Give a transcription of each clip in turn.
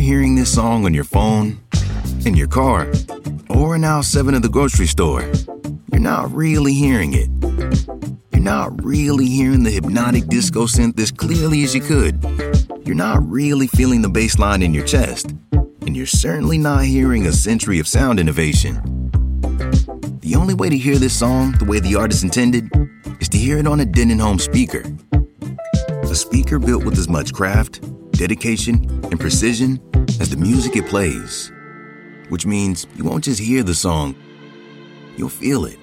hearing this song on your phone, in your car, or in aisle 7 of the grocery store, you're not really hearing it. You're not really hearing the hypnotic disco synth as clearly as you could. You're not really feeling the bass line in your chest. And you're certainly not hearing a century of sound innovation. The only way to hear this song the way the artist intended is to hear it on a Denon home speaker. A speaker built with as much craft, dedication, and precision as the music it plays. Which means you won't just hear the song, you'll feel it.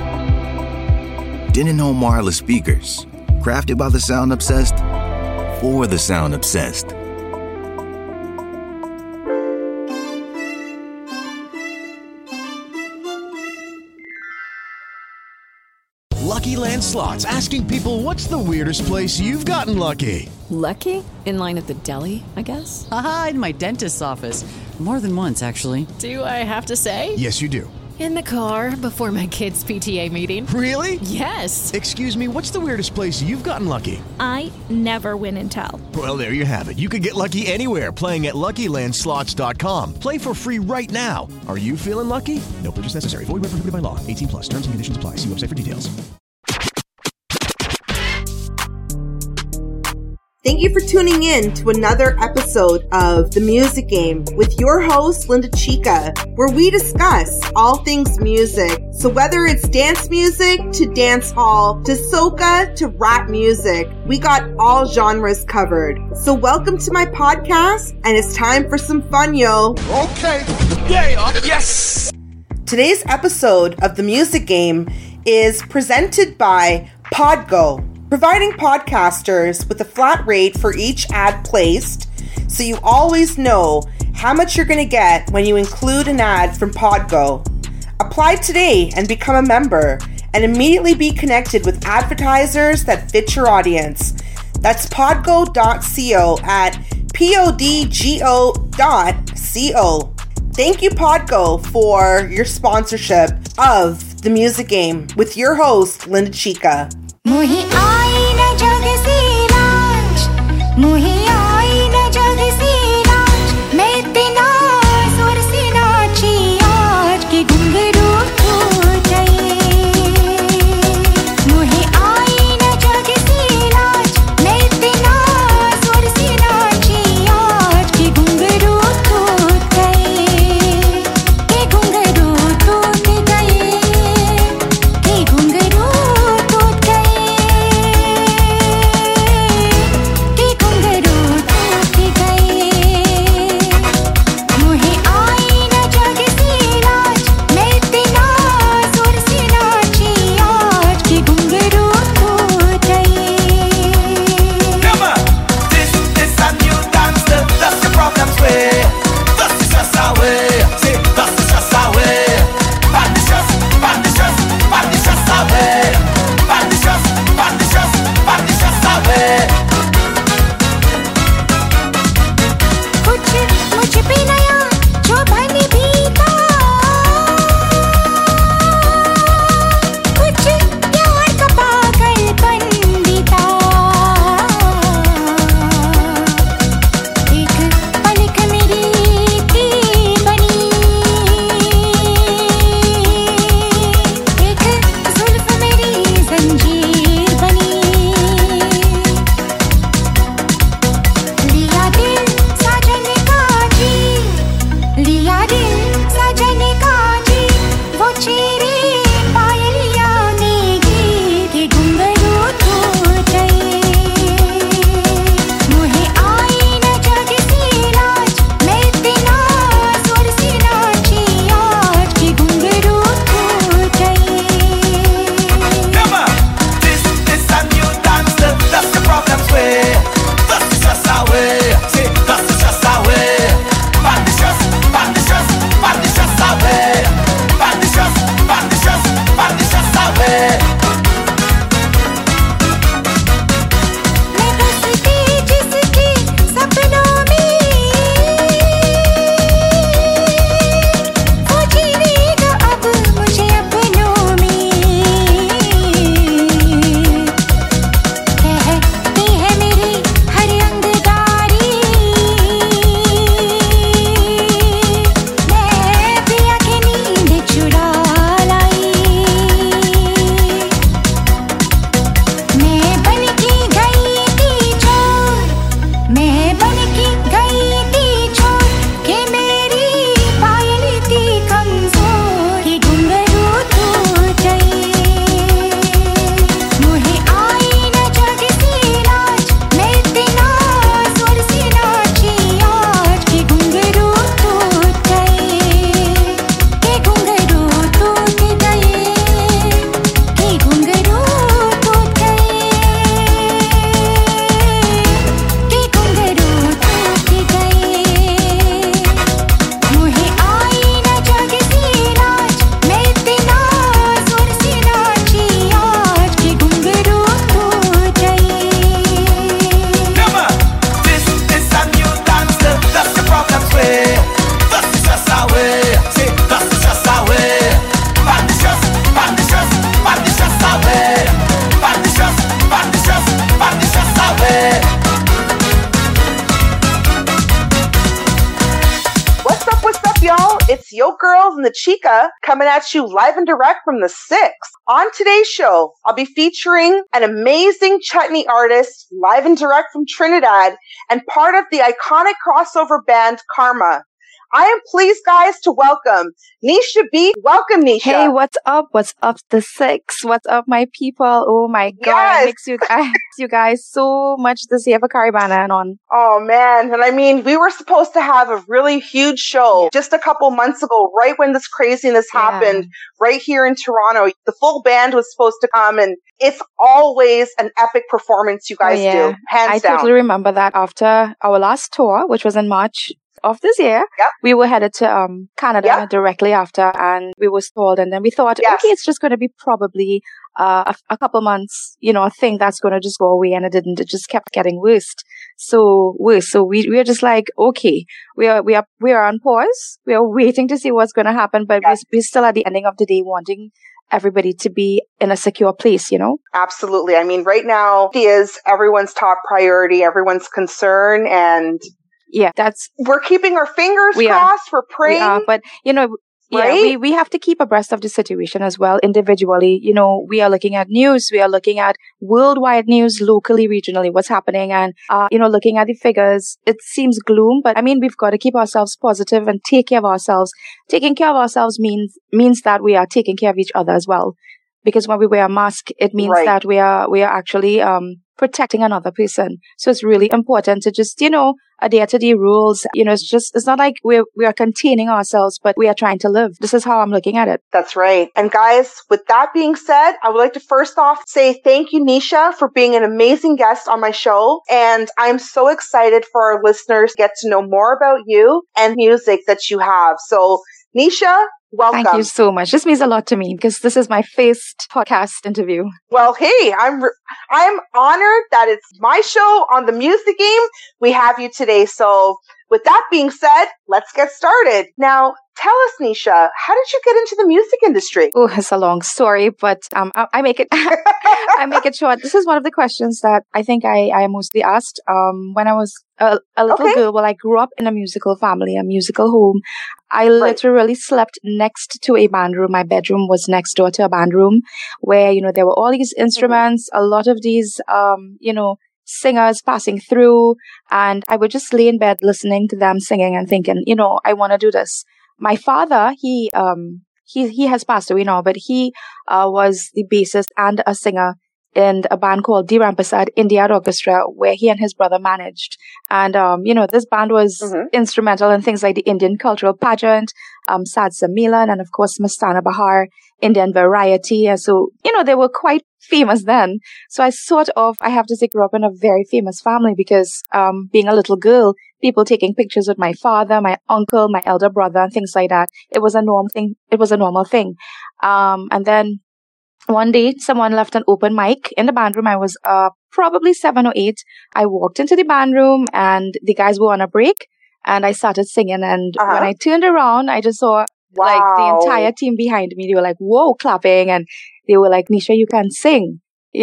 Denon home wireless speakers, crafted by the sound obsessed, for the sound obsessed. Lucky Land Slots, asking people, what's the weirdest place you've gotten lucky? Lucky? In line at the deli, I guess? Aha, in my dentist's office. More than once, actually. Do I have to say? Yes, you do. In the car before my kids' PTA meeting. Really? Yes. Excuse me, what's the weirdest place you've gotten lucky? I never win and tell. Well, there you have it. You can get lucky anywhere, playing at LuckyLandSlots.com. Play for free right now. Are you feeling lucky? No purchase necessary. Void where prohibited by law. 18 plus. Terms and conditions apply. See website for details. Thank you for tuning in to another episode of The Music Game with your host, Linda Chica, where we discuss all things music. So whether it's dance music to dance hall to soca to rap music, we got all genres covered. So welcome to my podcast, and it's time for some fun, yo. Okay. Yeah. Yes. Today's episode of The Music Game is presented by Podgo, providing podcasters with a flat rate for each ad placed, so you always know how much you're going to get when you include an ad from Podgo. Apply today and become a member, and immediately be connected with advertisers that fit your audience. That's podgo.co at podgo.co. Thank you, Podgo, for your sponsorship of The Music Game with your host, Linda Chica. मुही आई न जग से राज मुही आई न जग से राज मैं इतना जोर से नाची आज कि घुंघरू टूट गए मुही आई न जग से राज मैं इतना जोर से नाची आज कि घुंघरू टूट गए कि घुंघरू टूट गए कि घुंघरू टूट गए the Chica, coming at you live and direct from the 6th. On today's show, I'll be featuring an amazing chutney artist, live and direct from Trinidad, and part of the iconic crossover band Karma. I am pleased, guys, to welcome Nisha B. Welcome, Nisha. Hey, what's up? What's up, the 6? What's up, my people? Oh my God. Yes. I mix you guys so much this year for Caribana and on. Oh, man. And I mean, we were supposed to have a really huge show just a couple months ago, right when this craziness happened, right here in Toronto. The full band was supposed to come, and it's always an epic performance you guys do, hands down. I totally remember that after our last tour, which was in March of this year, we were headed to Canada directly after, and we were stalled, and then we thought, okay, it's just going to be probably a couple months, a thing that's going to just go away, and it didn't. It just kept getting worse. So we are just like, okay, we are on pause. We are waiting to see what's going to happen, but we're still at the ending of the day wanting everybody to be in a secure place, Absolutely. I mean, right now is everyone's top priority, everyone's concern, and we're keeping our fingers crossed. We're praying. We are, but we have to keep abreast of the situation as well individually. We are looking at news. We are looking at worldwide news, locally, regionally, what's happening, and looking at the figures. It seems gloom, but I mean, we've got to keep ourselves positive and take care of ourselves. Taking care of ourselves means that we are taking care of each other as well. Because when we wear a mask, it means that we are actually protecting another person. So it's really important to just, adhere to the rules. It's not like we are containing ourselves, but we are trying to live. This is how I'm looking at it. That's right. And guys, with that being said, I would like to first off say thank you, Nisha, for being an amazing guest on my show. And I'm so excited for our listeners to get to know more about you and music that you have. So, Nisha, welcome. Thank you so much. This means a lot to me because this is my first podcast interview. Well, hey, I'm honored that it's my show on the Music Game. We have you today. So with that being said, let's get started. Now, tell us, Nisha, how did you get into the music industry? Oh, it's a long story, but I make it I make it short. This is one of the questions that I think I mostly asked when I was a little girl. Well, I grew up in a musical family, a musical home. I literally slept next to a band room. My bedroom was next door to a band room where, there were all these instruments, a lot of these, singers passing through, and I would just lay in bed listening to them singing and thinking, I want to do this. My father, he has passed away now, but he was the bassist and a singer in a band called D. Rampasad Indian Orchestra, where he and his brother managed. And, this band was instrumental in things like the Indian Cultural Pageant, Sad Sammilan, and of course, Mastana Bahar, Indian Variety. And so, they were quite famous then. So I have to say, grew up in a very famous family because, being a little girl, people taking pictures with my father, my uncle, my elder brother, and things like that. It was a normal thing. It was a normal thing. And then one day, someone left an open mic in the band room. I was probably 7 or 8. I walked into the band room and the guys were on a break and I started singing. And when I turned around, I just saw like the entire team behind me. They were like, whoa, clapping. And they were like, Nisha, you can sing,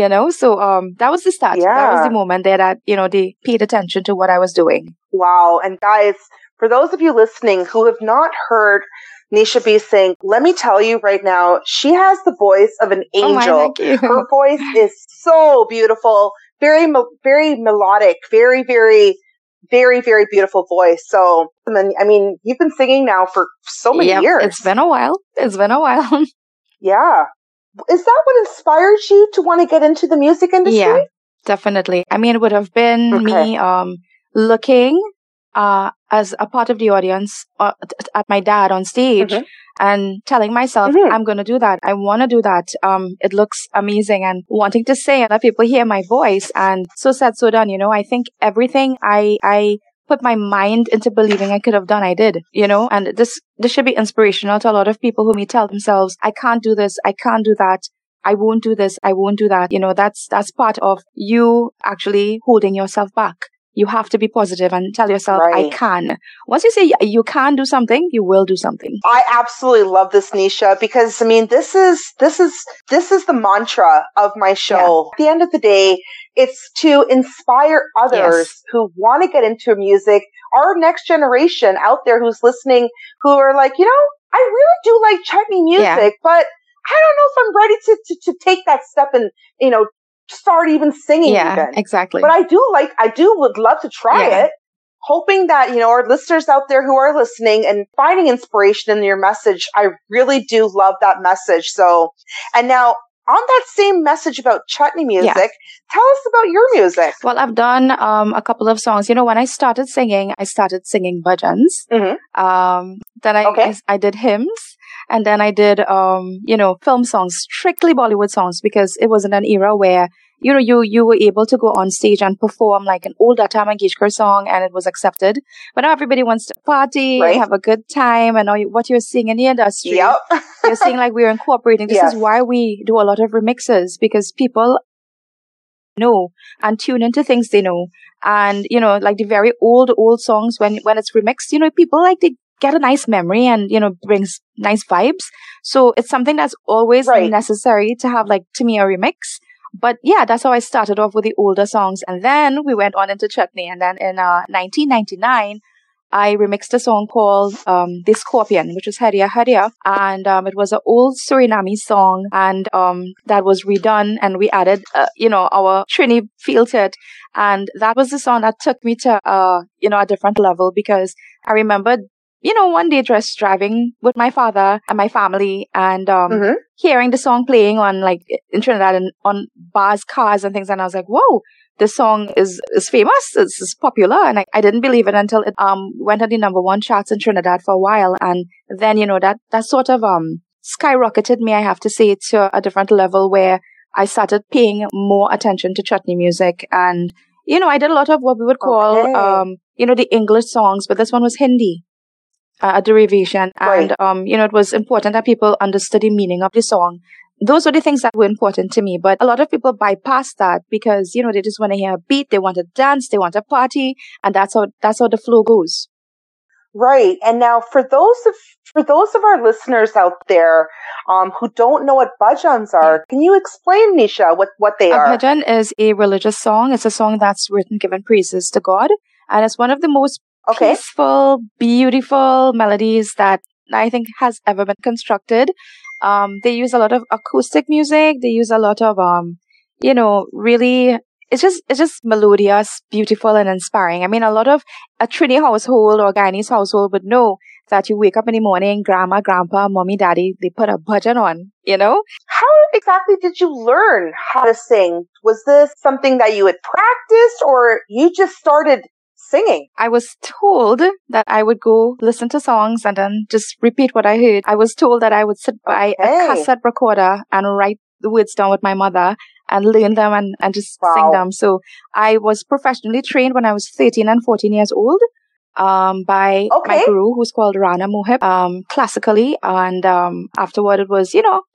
So that was the start. Yeah. That was the moment there that, they paid attention to what I was doing. Wow. And guys, for those of you listening who have not heard Nisha B sing, let me tell you right now, she has the voice of an angel. Thank you. Her voice is so beautiful, very melodic, very, very, very, very beautiful voice. So, I mean, you've been singing now for so many years. It's been a while. Yeah. Is that what inspired you to want to get into the music industry? Yeah, definitely. I mean, it would have been me looking as a part of the audience at my dad on stage and telling myself, I'm going to do that. I want to do that. It looks amazing, and wanting to say and let people hear my voice. And so said, so done. I think everything I put my mind into believing I could have done, I did, and this should be inspirational to a lot of people who may tell themselves, I can't do this. I can't do that. I won't do this. I won't do that. That's part of you actually holding yourself back. You have to be positive and tell yourself, I can. Once you say you can do something, you will do something. I absolutely love this, Nisha, because I mean, this is the mantra of my show. At the end of the day, it's to inspire others who want to get into music, our next generation out there who's listening, who are like, I really do like chutney music, but I don't know if I'm ready to take that step and, start even singing even. Exactly. But I would love to try it. Hoping that, our listeners out there who are listening and finding inspiration in your message, I really do love that message. So, and now on that same message about chutney music, tell us about your music. Well, I've done a couple of songs. When I started singing bhajans. Mm-hmm. Then I did hymns. And then I did, film songs, strictly Bollywood songs, because it was in an era where, you were able to go on stage and perform like an old Lata Mangeshkar song and it was accepted. But now everybody wants to party, have a good time, and what you're seeing in the industry, you're seeing like we're incorporating. This is why we do a lot of remixes, because people know and tune into things they know. And, like the very old songs, when it's remixed, people like they get a nice memory and, brings nice vibes. So it's something that's always necessary to have, like, to me, a remix. But yeah, that's how I started off with the older songs. And then we went on into chutney. And then in 1999, I remixed a song called The Scorpion, which was Hariya Hariya. And it was an old Suriname song. And that was redone. And we added, our Trini feel to it. And that was the song that took me to, a different level, because I remember, one day just driving with my father and my family and hearing the song playing on, like, in Trinidad and on bars, cars and things. And I was like, whoa, this song is famous. It's popular. And I didn't believe it until it went on the number one charts in Trinidad for a while. And then, that sort of skyrocketed me, I have to say, to a different level where I started paying more attention to chutney music. And, I did a lot of what we would call, the English songs, but this one was Hindi. A derivation. And, it was important that people understood the meaning of the song. Those were the things that were important to me. But a lot of people bypass that because, they just want to hear a beat, they want to dance, they want to party, and that's how the flow goes. Right. And now for those of our listeners out there who don't know what bhajans are, can you explain, Nisha, what they are? A bhajan is a religious song. It's a song that's written giving praises to God. And it's one of the most peaceful, beautiful melodies that I think has ever been constructed. They use a lot of acoustic music. They use a lot of, really, it's just melodious, beautiful, and inspiring. I mean, a lot of a Trini household or Guyanese household would know that you wake up in the morning, grandma, grandpa, mommy, daddy, they put a bhajan on, How exactly did you learn how to sing? Was this something that you had practiced or you just started singing? I was told that I would go listen to songs and then just repeat what I heard. I was told that I would sit by a cassette recorder and write the words down with my mother and learn them and just sing them. So I was professionally trained when I was 13 and 14 years old by my guru, who's called Rana Mohib, classically. And afterward, it was,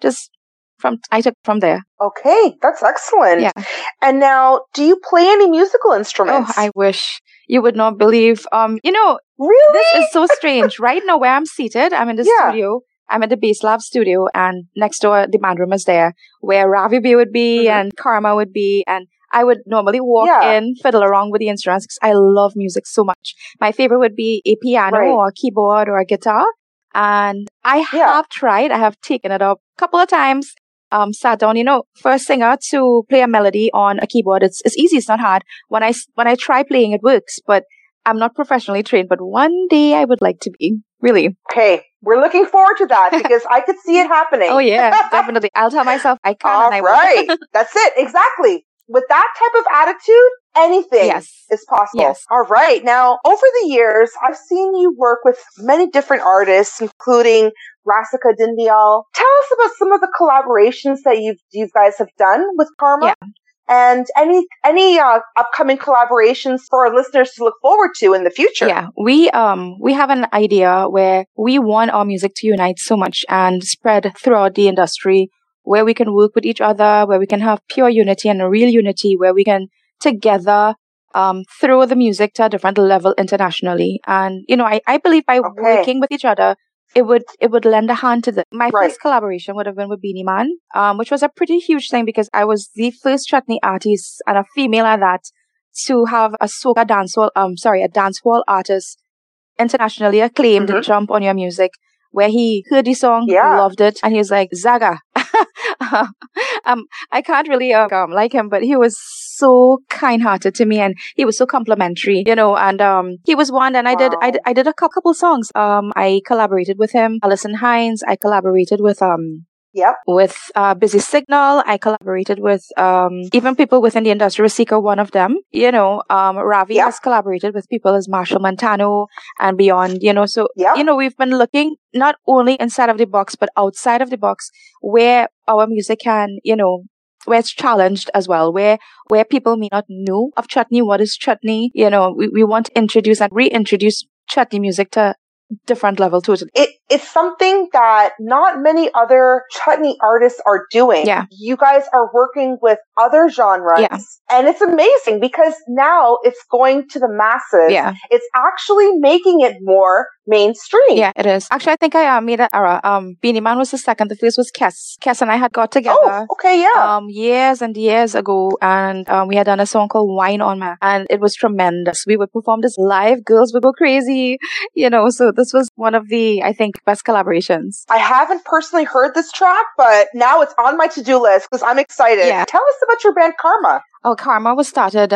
I took from there. Okay, that's excellent. Yeah. And now, do you play any musical instruments? Oh, I wish. You would not believe. Really? This is so strange. Right now, where I'm seated, I'm in the studio. I'm at the Bass Lab studio, and next door, the band room is there, where Ravi B would be and Karma would be, and I would normally walk in, fiddle around with the instruments, because I love music so much. My favorite would be a piano or a keyboard or a guitar, and I have tried. I have taken it up a couple of times. Sat down, for a singer to play a melody on a keyboard, it's easy, it's not hard. When I try playing, it works, but I'm not professionally trained, but one day I would like to be, really. Okay, we're looking forward to that because I could see it happening. Oh yeah, definitely. I'll tell myself I can. All right, that's it, exactly. With that type of attitude, anything is possible. Yes. All right. Now, over the years, I've seen you work with many different artists, including Rasika Dindyal. Tell us about some of the collaborations that you guys have done with Karma. Yeah. And any upcoming collaborations for our listeners to look forward to in the future. Yeah, we have an idea where we want our music to unite so much and spread throughout the industry, where we can work with each other, where we can have pure unity and a real unity, where we can together throw the music to a different level internationally. And I believe by working with each other, it would lend a hand to my first collaboration would have been with Beenie Man, which was a pretty huge thing because I was the first chutney artist and a female at that to have a soca dancehall, a dancehall artist internationally acclaimed jump on your music where he heard the song, loved it, and he was like, Zaga. I can't really like him, but he was so kind-hearted to me, and he was so complimentary, and he was one, and I did a couple songs. I collaborated with him, Alison Hines. I collaborated with Busy Signal. I collaborated with even people within the industry. Rasika, one of them. Ravi has collaborated with people as Marshall Montano and beyond. So we've been looking not only inside of the box but outside of the box, where our music can, where it's challenged as well, where people may not know of chutney. What is chutney? We want to introduce and reintroduce chutney music to different level totally. It's something that not many other chutney artists are doing. Yeah. You guys are working with other genres. Yeah. And it's amazing because now it's going to the masses. Yeah. It's actually making it more mainstream. Yeah, it is. Actually, I think I made an error. Beanie Man was the second. The first was Kes. Kes and I had got together. Oh, okay, yeah. Years and years ago, and we had done a song called Wine on Me, and it was tremendous. We would perform this live. Girls would go crazy, so this was one of the, I think, best collaborations. I haven't personally heard this track, but now it's on my to-do list because I'm excited. Yeah. Tell us about your band Karma. Oh, Karma was started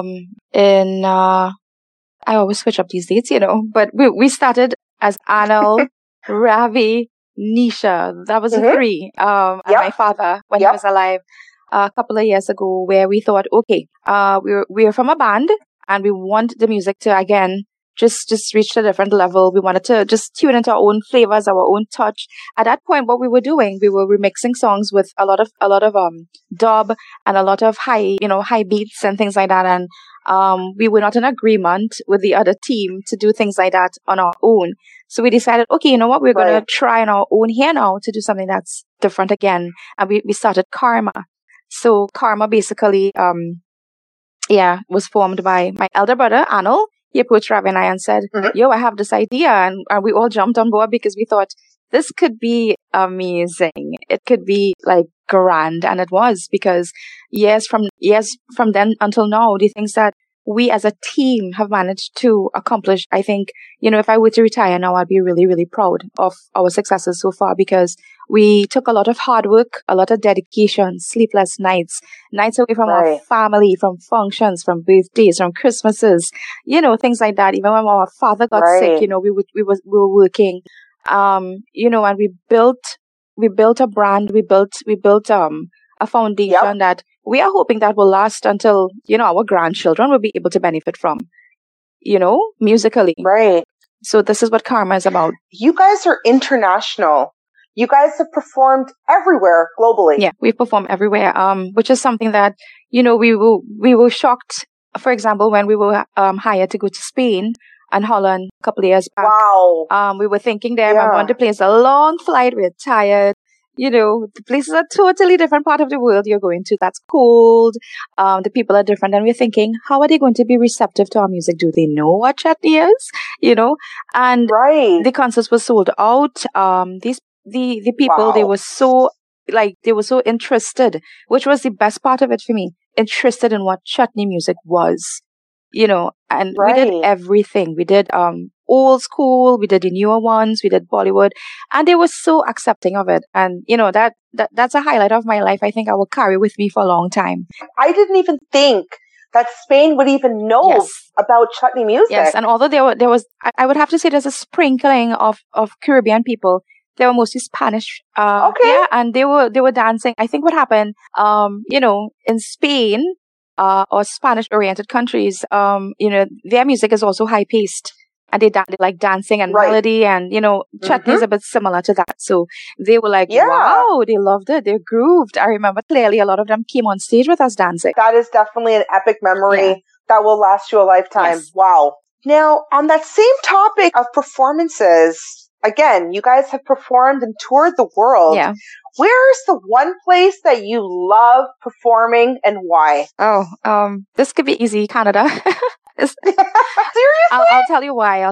in I always switch up these dates, but we started as Anil, Ravi, Nisha. That was the three. And my father, when he was alive, a couple of years ago, where we thought, okay, we're from a band and we want the music to, again, just reach a different level. We wanted to just tune into our own flavors, our own touch. At that point, what we were doing, we were remixing songs with a lot of dub and a lot of high beats and things like that. And we were not in agreement with the other team to do things like that on our own. So we decided, okay, you know what, we're going to try on our own here now to do something that's different again. And we started Karma. So Karma basically, was formed by my elder brother, Anil. He approached Ravi and I and said, yo, I have this idea. And we all jumped on board because we thought this could be amazing. It could be like grand. And it was, because years from then until now, the things that we as a team have managed to accomplish, I think, if I were to retire now, I'd be really, really proud of our successes so far, because we took a lot of hard work, a lot of dedication, sleepless nights away from our family, from functions, from birthdays, from Christmases, things like that. Even when our father got sick, we were working, and we built a brand, we built a foundation that we are hoping that will last until, our grandchildren will be able to benefit from, musically. Right. So this is what Karma is about. You guys are international. You guys have performed everywhere globally. Yeah, we've performed everywhere, which is something that, we were shocked, for example, when we were hired to go to Spain and Holland a couple of years back. Wow. We were thinking there, I want to place a long flight, we're tired. The places are totally different part of the world you're going to. That's cold. The people are different. And we're thinking, how are they going to be receptive to our music? Do they know what chutney is? And the concerts were sold out. The people, they were so interested, which was the best part of it for me, interested in what chutney music was, and we did everything. We did, old school, we did the newer ones, we did Bollywood, and they were so accepting of it. And, that's a highlight of my life. I think I will carry with me for a long time. I didn't even think that Spain would even know about chutney music. Yes, and although there was, I would have to say there's a sprinkling of Caribbean people. They were mostly Spanish. Yeah, and they were dancing. I think what happened, in Spain, or Spanish-oriented countries, their music is also high-paced. And they like dancing and melody, and, chutney is a bit similar to that. So they were like, wow, they loved it. They grooved. I remember clearly a lot of them came on stage with us dancing. That is definitely an epic memory that will last you a lifetime. Yes. Wow. Now, on that same topic of performances, again, you guys have performed and toured the world. Yeah. Where's the one place that you love performing and why? Oh, this could be easy. Canada. Seriously? I'll tell you why.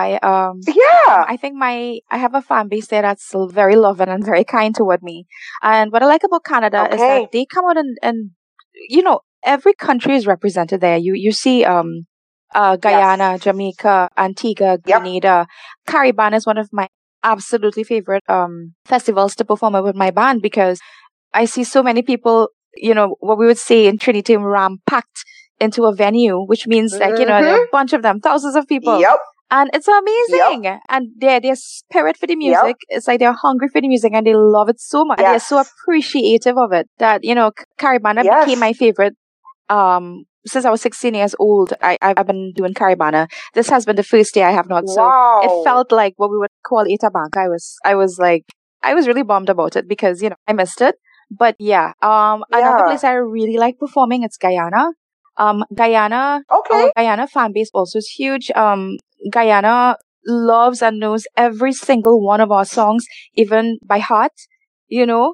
I think I have a fan base there that's still very loving and very kind toward me. And what I like about Canada is that they come out and every country is represented there. You see, Guyana, Jamaica, Antigua, Grenada. Caribbean is one of my absolutely favorite festivals to perform with my band, because I see so many people, what we would say in Trinity, ram-packed into a venue, which means like, there are a bunch of them, thousands of people. Yep. And it's amazing. Yep. And their spirit for the music, it's like they're hungry for the music and they love it so much. And they're so appreciative of it that, Caribana became my favorite. Since I was 16 years old, I've been doing Caribana. This has been the first day I have not. So it felt like what we would call Eta Bank. I was really bummed about it because, I missed it. But another place I really like performing, it's Guyana. Guyana, our Guyana fan base also is huge. Guyana loves and knows every single one of our songs, even by heart, and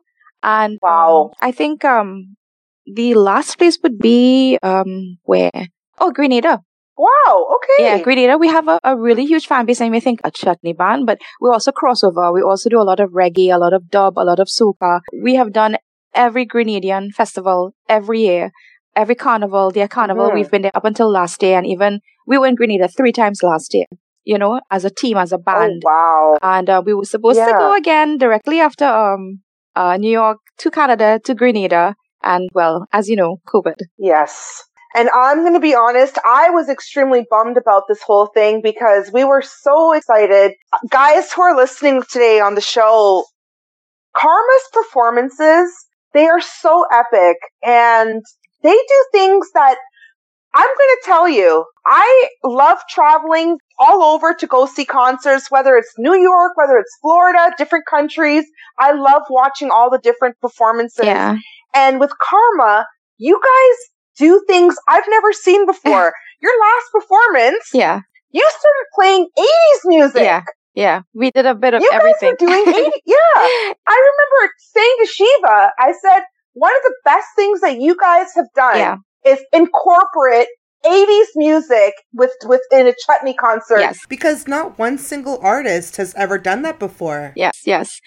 I think the last place would be where? Oh, Grenada. Wow, okay. Yeah, Grenada, we have a really huge fan base, and we think a chutney band, but we also crossover. We also do a lot of reggae, a lot of dub, a lot of soca. We have done every Grenadian festival every year. Every carnival, their carnival, we've been there up until last year, and even we were in Grenada 3 times last year, as a team, as a band. Oh, wow. And we were supposed to go again directly after New York to Canada to Grenada. And well, as you know, COVID. Yes. And I'm going to be honest, I was extremely bummed about this whole thing because we were so excited. Guys who are listening today on the show, Karma's performances, they are so epic, and they do things that I'm going to tell you. I love traveling all over to go see concerts, whether it's New York, whether it's Florida, different countries. I love watching all the different performances. Yeah. And with Karma, you guys do things I've never seen before. Your last performance, you started playing 80s music. Yeah. We did a bit of you everything. You guys were doing 80s. Yeah. I remember saying to Shiva, I said, one of the best things that you guys have done is incorporate 80s music within a chutney concert. Yes. Because not one single artist has ever done that before. Yes.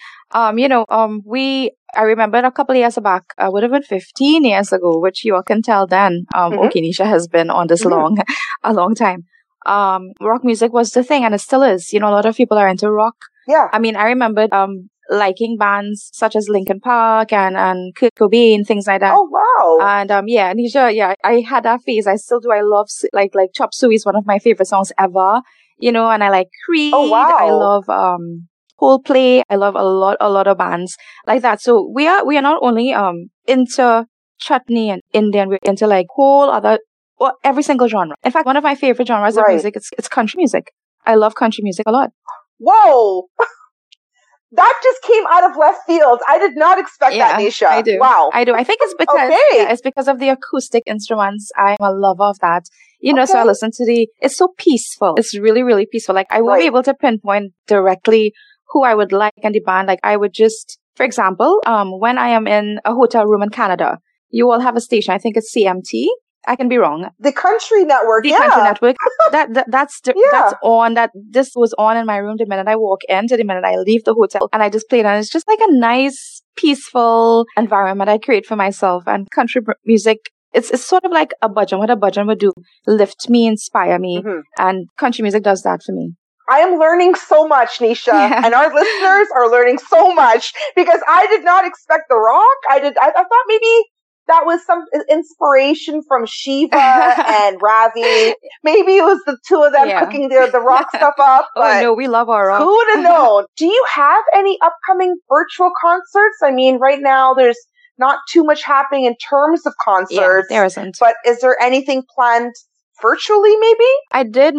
I remember a couple of years back, would have been 15 years ago, which you all can tell then, Nisha has been on this a long time. Rock music was the thing, and it still is. A lot of people are into rock. Yeah. I mean, I remember, liking bands such as Linkin Park and Kurt Cobain, things like that. Oh, wow. And, Nisha, I had that phase. I still do. I love, like Chop Suey is one of my favorite songs ever, and I like Creed. Oh, wow. I love, Coldplay. I love a lot of bands like that. So we are not only, into chutney and Indian, we're into like every single genre. In fact, one of my favorite genres of music, it's country music. I love country music a lot. Whoa. That just came out of left field. I did not expect that, Nisha. I do. Wow. I do. I think it's because it's because of the acoustic instruments. I'm a lover of that. So I listen to it's so peaceful. It's really, really peaceful. Like I won't be able to pinpoint directly who I would like in the band. Like I would just, for example, when I am in a hotel room in Canada, you all have a station. I think it's CMT. I can be wrong. The Country Network. Country Network. That's on. This was on in my room the minute I walk in to the minute I leave the hotel, and I just played. And it's just like a nice, peaceful environment I create for myself. And country music, it's sort of like a bhajan. What a bhajan would do, lift me, inspire me, and country music does that for me. I am learning so much, Nisha, and our listeners are learning so much because I did not expect the rock. I thought maybe that was some inspiration from Shiva and Ravi. Maybe it was the two of them cooking the rock stuff up. But no, we love our rock. Who would have known? Do you have any upcoming virtual concerts? I mean, right now there's not too much happening in terms of concerts. Yeah, there isn't. But is there anything planned virtually, maybe? I did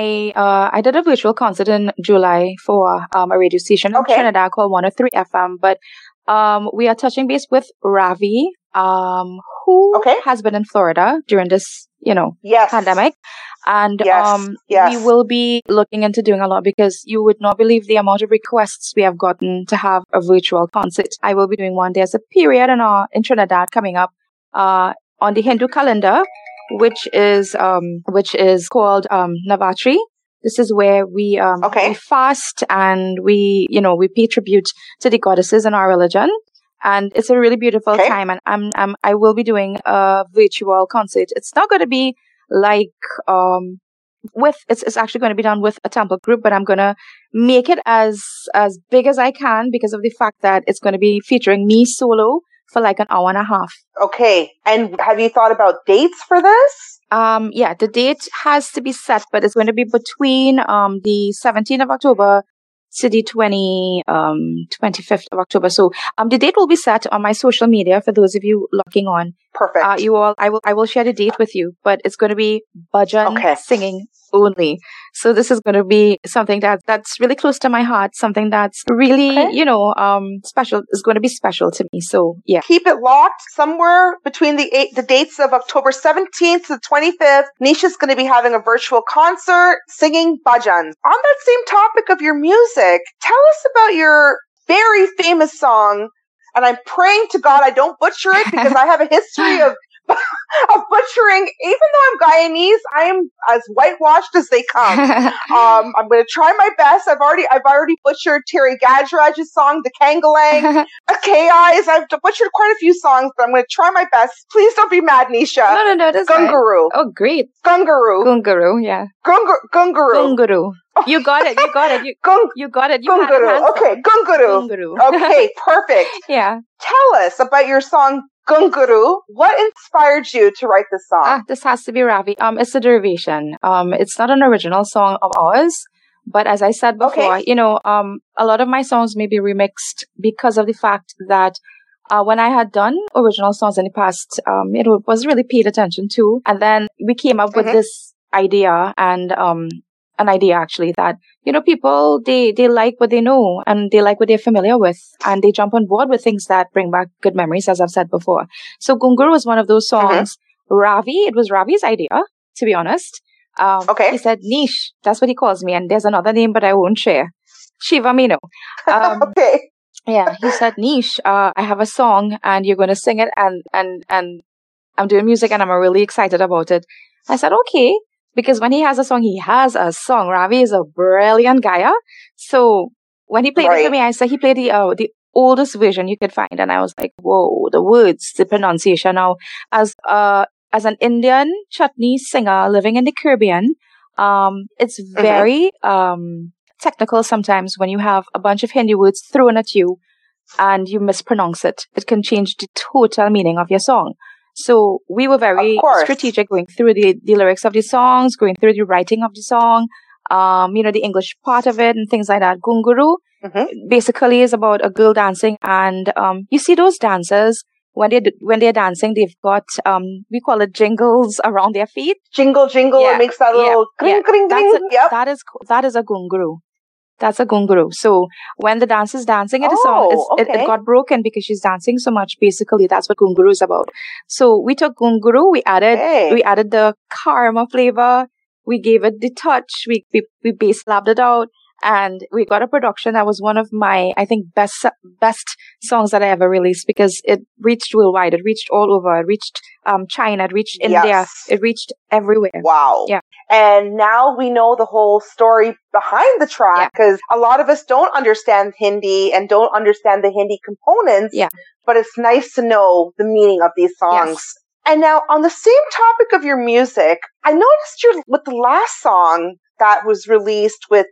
a virtual concert in July for a radio station in Trinidad called 103 FM. But we are touching base with Ravi, who has been in Florida during this, pandemic. And we will be looking into doing a lot because you would not believe the amount of requests we have gotten to have a virtual concert. I will be doing one. There's a period in Trinidad coming up on the Hindu calendar, which is called Navratri. This is where we fast and we pay tribute to the goddesses in our religion. And it's a really beautiful time. And I will be doing a virtual concert. It's not going to be like it's actually going to be done with a temple group, but I'm going to make it as big as I can because of the fact that it's going to be featuring me solo for like an hour and a half. Okay. And have you thought about dates for this? Yeah, the date has to be set, but it's going to be between the 17th of October to the 25th of October. So the date will be set on my social media for those of you logging on. Perfect. I will share the date with you, but it's going to be bhajan singing only. So this is going to be something that's really close to my heart, something that's really, special. Is going to be special to me. So yeah. Keep it locked somewhere between the dates of October 17th to the 25th. Nisha's going to be having a virtual concert singing bhajans. On that same topic of your music, tell us about your very famous song. And I'm praying to God I don't butcher it because I have a history of butchering. Even though I'm Guyanese, I am as whitewashed as they come. I'm going to try my best. I've already butchered Terry Gajraj's song, The Kangalang, KI's. I've butchered quite a few songs, but I'm going to try my best. Please don't be mad, Nisha. No, that's Gunguru. Oh, great. Gunguru, yeah. Gunguru. You got it. You got it. You got it. Gunguru. Okay, Gunguru. Okay, perfect. Yeah. Tell us about your song Gunguru. What inspired you to write this song? This has to be Ravi. It's a derivation. It's not an original song of ours, but as I said before, a lot of my songs may be remixed because of the fact that when I had done original songs in the past, it was really paid attention to, and then we came up with this idea and an idea actually that, people, they like what they know and they like what they're familiar with and they jump on board with things that bring back good memories, as I've said before. So Gunguru was one of those songs. It was Ravi's idea, to be honest. He said, Nish, that's what he calls me. And there's another name, but I won't share. Shiva Mino. Okay. Yeah, he said, Nish, I have a song and you're going to sing it and I'm doing music and I'm really excited about it. I said, okay. Because when he has a song, he has a song. Ravi is a brilliant guy. So when he played it for me, I said he played the oldest version you could find. And I was like, whoa, the words, the pronunciation. Now, as an Indian chutney singer living in the Caribbean, it's very technical sometimes when you have a bunch of Hindi words thrown at you and you mispronounce it. It can change the total meaning of your song. So we were very strategic going through the lyrics of the songs, going through the writing of the song, the English part of it and things like that. Gunguru basically is about a girl dancing and you see those dancers when they're dancing, they've got we call it jingles around their feet. Jingle, it makes that little gring, gring, gring. That is a gunguru. That's a gunguru. So when the dancer's dancing in the song, it got broken because she's dancing so much. Basically, that's what gunguru is about. So we took gunguru, we added the karma flavor, we gave it the touch, we bass slapped it out, and we got a production that was one of my, I think, best songs that I ever released because it reached worldwide. It reached all over. It reached China. It reached India. It reached everywhere. Wow. Yeah. And now we know the whole story behind the track because a lot of us don't understand Hindi and don't understand the Hindi components. Yeah. But it's nice to know the meaning of these songs. Yes. And now on the same topic of your music, I noticed with the last song that was released with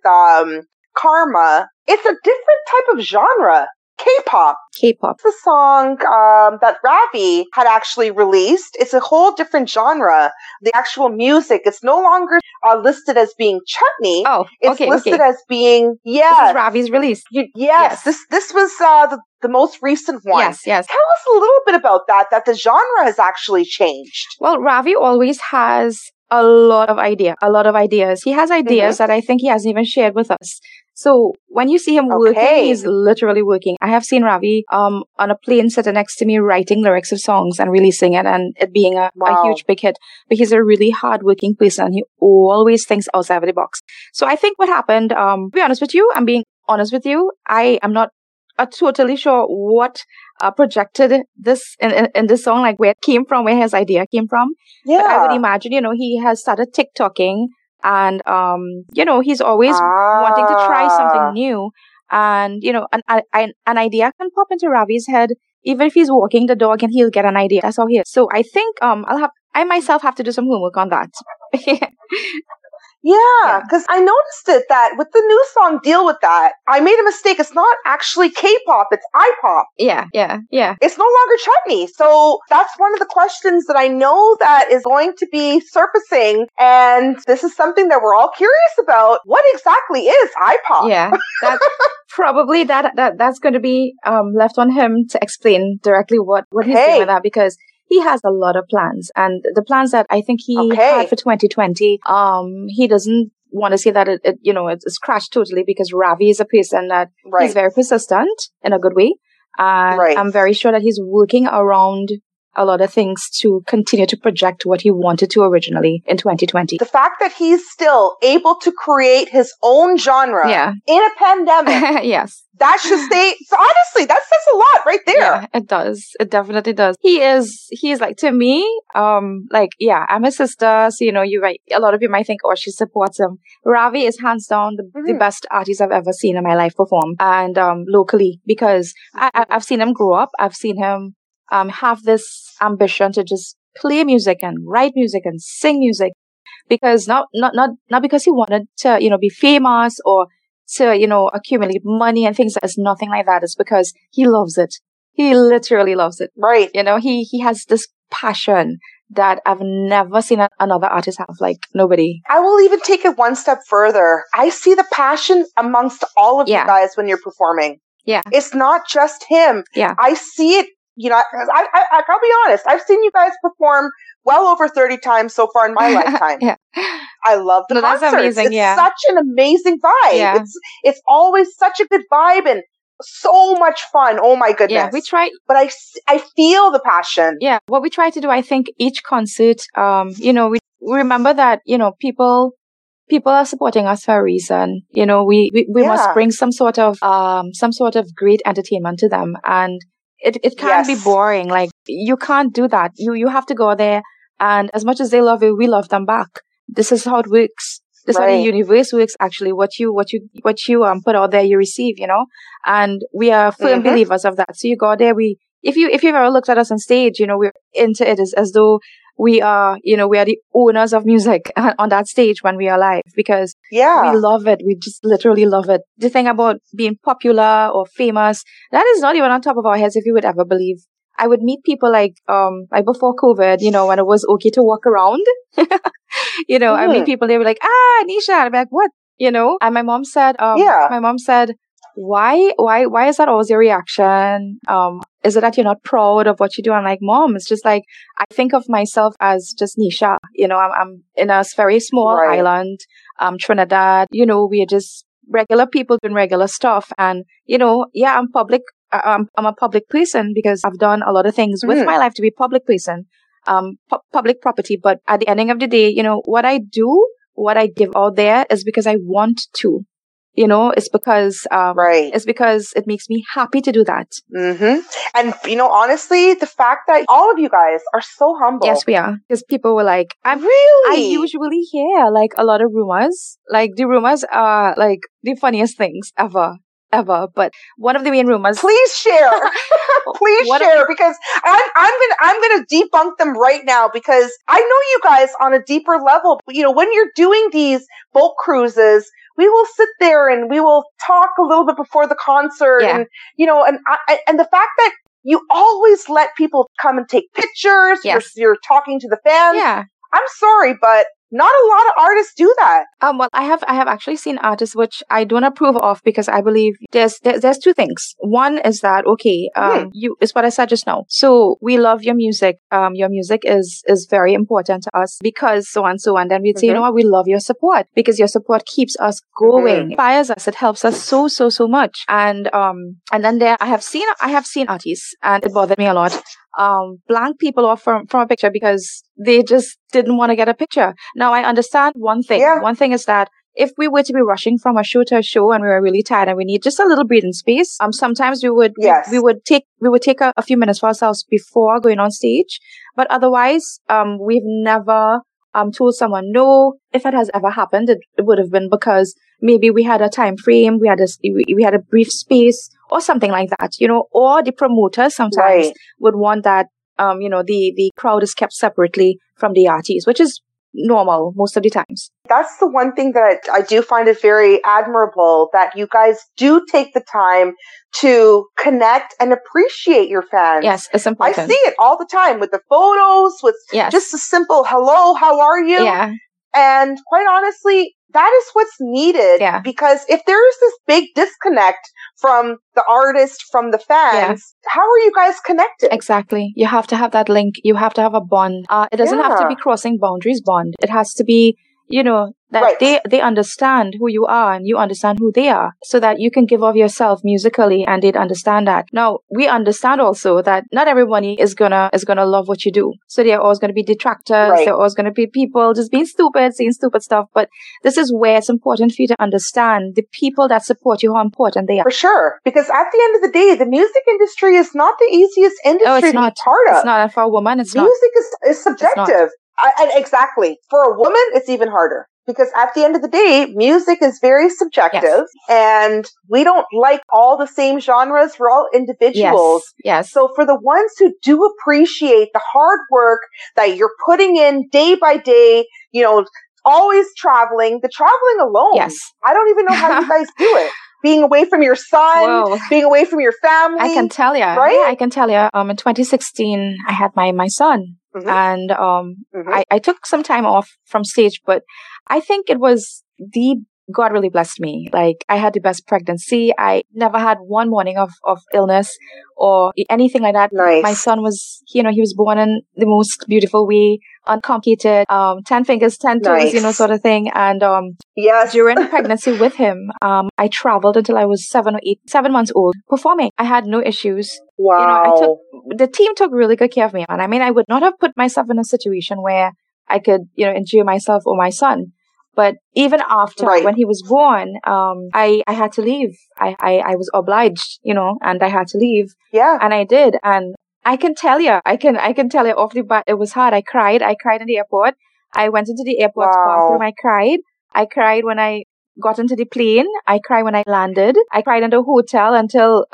Karma, it's a different type of genre. K-pop. K-pop. It's a song that Ravi had actually released. It's a whole different genre. The actual music, it's no longer listed as being chutney. Oh, it's listed as being, This is Ravi's release. Yes. This was the most recent one. Yes. Tell us a little bit about that the genre has actually changed. Well, Ravi always has a lot of ideas. He has ideas that I think he hasn't even shared with us. So when you see him working, he's literally working. I have seen Ravi on a plane sitting next to me writing lyrics of songs and releasing it and it being a huge big hit. But he's a really hardworking person. He always thinks outside of the box. So I think what happened, to be honest with you, I'm being honest with you, I am not totally sure what projected this in this song, like where it came from, where his idea came from. Yeah. But I would imagine, he has started TikToking. And, he's always wanting to try something new. And, an idea can pop into Ravi's head, even if he's walking the dog and he'll get an idea. That's how he is. So I think, I myself have to do some homework on that. Yeah, because I noticed it that with the new song Deal With That, I made a mistake. It's not actually K-pop, it's I-pop. Yeah. It's no longer chutney. So that's one of the questions that I know that is going to be surfacing. And this is something that we're all curious about. What exactly is I-pop? Yeah. That probably that's going to be left on him to explain directly what he's doing with that, because he has a lot of plans, and the plans that I think he had for 2020, he doesn't want to say that it's crashed totally, because Ravi is a person that he's very persistent in a good way. And I'm very sure that he's working around a lot of things to continue to project what he wanted to originally in 2020. The fact that he's still able to create his own genre in a pandemic. Yes. That should stay. So honestly, that says a lot right there. Yeah, it does. It definitely does. He's like, to me, I'm his sister. So, a lot of you might think, oh, she supports him. Ravi is hands down the best artist I've ever seen in my life perform. And, locally, because I've seen him grow up. I've seen him, have this ambition to just play music and write music and sing music, because not because he wanted to, be famous or to, accumulate money and things. It's nothing like that. It's because he loves it. He literally loves it. Right. He has this passion that I've never seen another artist have, like nobody. I will even take it one step further. I see the passion amongst all of you guys when you're performing. Yeah. It's not just him. Yeah. I see it. I'll be honest. I've seen you guys perform well over 30 times so far in my lifetime. Yeah. I love the concerts. That's amazing. It's such an amazing vibe. Yeah. It's always such a good vibe and so much fun. Oh my goodness. Yeah, we try. But I feel the passion. Yeah. What we try to do, I think, each concert, we remember that, people are supporting us for a reason. We must bring some sort of great entertainment to them. And it can't be boring. Like, you can't do that. You have to go there, and as much as they love you, we love them back. This is how it works. This is how the universe works, actually. What you put out there, you receive, and we are firm believers of that. So you go there, if you've ever looked at us on stage, we're into it as though we are the owners of music on that stage when we are live, because we love it. We just literally love it. The thing about being popular or famous, that is not even on top of our heads, if you would ever believe. I would meet people like before COVID, when it was okay to walk around. I meet people, they were like, Nisha. I'm like, what? And my mom said, why is that always your reaction? Is it that you're not proud of what you do? I'm like, Mom, it's just like, I think of myself as just Nisha. I'm in a very small island, Trinidad. We are just regular people doing regular stuff. And, I'm public. I'm a public person because I've done a lot of things with my life to be a public person, public property. But at the ending of the day, what I do, what I give out there is because I want to. It's because, it's because it makes me happy to do that. Mm-hmm. And, honestly, the fact that all of you guys are so humble. Yes, we are. Because people were like, I usually hear like a lot of rumors. Like, the rumors are like the funniest things ever. But one of the main rumors. Please share. Please share, because I'm gonna debunk them right now, because I know you guys on a deeper level. When you're doing these boat cruises, we will sit there and we will talk a little bit before the concert, and and the fact that you always let people come and take pictures. Yes. You're talking to the fans. Yeah. I'm sorry, but not a lot of artists do that. Well, I have actually seen artists which I don't approve of, because I believe there's two things. One is that, it's what I said just now. So we love your music. Your music is very important to us because so and so. And then we'd say, you know what? We love your support, because your support keeps us going, inspires us. It helps us so much. And then I have seen artists, and it bothered me a lot. Blank people off from a picture because they just didn't want to get a picture. Now, I understand one thing. Yeah. One thing is that if we were to be rushing from a show to a show and we were really tired and we need just a little breathing space, sometimes we would take a few minutes for ourselves before going on stage. But otherwise, we've never told someone no. If it has ever happened, it would have been because maybe we had a time frame, we had a brief space or something like that, or the promoters sometimes would want that, the crowd is kept separately from the artists, which is normal most of the times. that's the one thing that I do find it very admirable, that you guys do take the time to connect and appreciate your fans. Yes, it's important. I see it all the time with the photos, with just a simple hello, how are you? Yeah. And quite honestly, that is what's needed. Yeah. Because if there is this big disconnect from the artist, from the fans, how are you guys connected? Exactly. You have to have that link. You have to have a bond. It doesn't have to be crossing boundaries bond. It has to be, that they understand who you are and you understand who they are, so that you can give of yourself musically and they'd understand that. Now, we understand also that not everybody is gonna love what you do. So there are always gonna be detractors. There are always gonna be people just being stupid, saying stupid stuff. But this is where it's important for you to understand the people that support you, how important they are. For sure. Because at the end of the day, the music industry is not the easiest industry to be part of. It's not. And for a woman, it's not. Music is subjective. Exactly. For a woman, it's even harder. Because at the end of the day, music is very subjective, and we don't like all the same genres. We're all individuals. Yes. So for the ones who do appreciate the hard work that you're putting in day by day, always traveling, the traveling alone. Yes. I don't even know how you guys do it. Being away from your son, being away from your family. I can tell you. Right? Yeah, I can tell you. In 2016, I had my son. Mm-hmm. And I took some time off from stage, but I think it was God really blessed me. Like, I had the best pregnancy. I never had one morning of illness or anything like that. Nice. My son was, he was born in the most beautiful way, uncomplicated, 10 fingers, 10 toes, sort of thing. And during pregnancy with him, I traveled until I was 7 months old performing. I had no issues. Wow. The team took really good care of me. And I mean, I would not have put myself in a situation where I could, enjoy myself or my son. But even after, when he was born, I had to leave. I was obliged, and I had to leave. Yeah. And I did. And I can tell you, I can tell you off the bat, it was hard. I cried in the airport. I went into the airport bathroom. I cried when I got into the plane. I cried when I landed. I cried in the hotel until,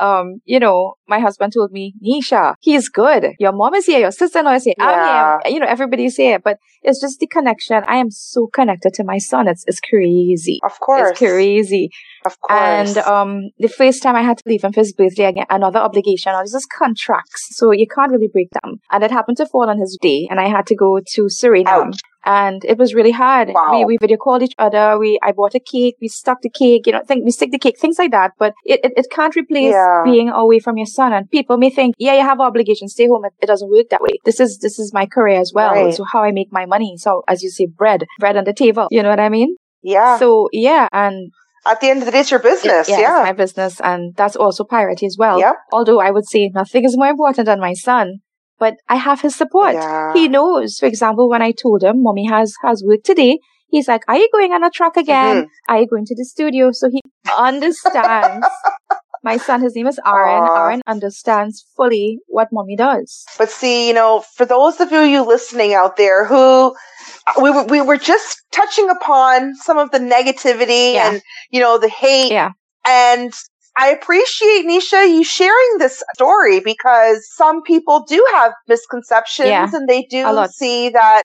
my husband told me, Nisha, he's good. Your mom is here. Your sister-in-law is here. I'm here. Everybody's here. But it's just the connection. I am so connected to my son. It's crazy. Of course. It's crazy. Of course. And the first time I had to leave him for his birthday, again, another obligation. All these is contracts. So you can't really break them. And it happened to fall on his day. And I had to go to Suriname. Ouch. And it was really hard. Wow. We video called each other. I bought a cake. We stuck the cake. We stick the cake, things like that. But it can't replace being away from your son. And people may think, you have obligations, stay home. It doesn't work that way. This is my career as well. Right. So how I make my money. So as you say, bread on the table. You know what I mean? Yeah. So and at the end of the day, it's your business. It's my business, and that's also priority as well. Yep. Although I would say nothing is more important than my son. But I have his support. Yeah. He knows. For example, when I told him, Mommy has work today, he's like, are you going on a truck again? Mm-hmm. Are you going to the studio? So he understands. My son, his name is Aaron. Aaron understands fully what Mommy does. But see, for those of you listening out there who we were just touching upon some of the negativity and, the hate. Yeah. And I appreciate, Nisha, you sharing this story, because some people do have misconceptions and they do see that,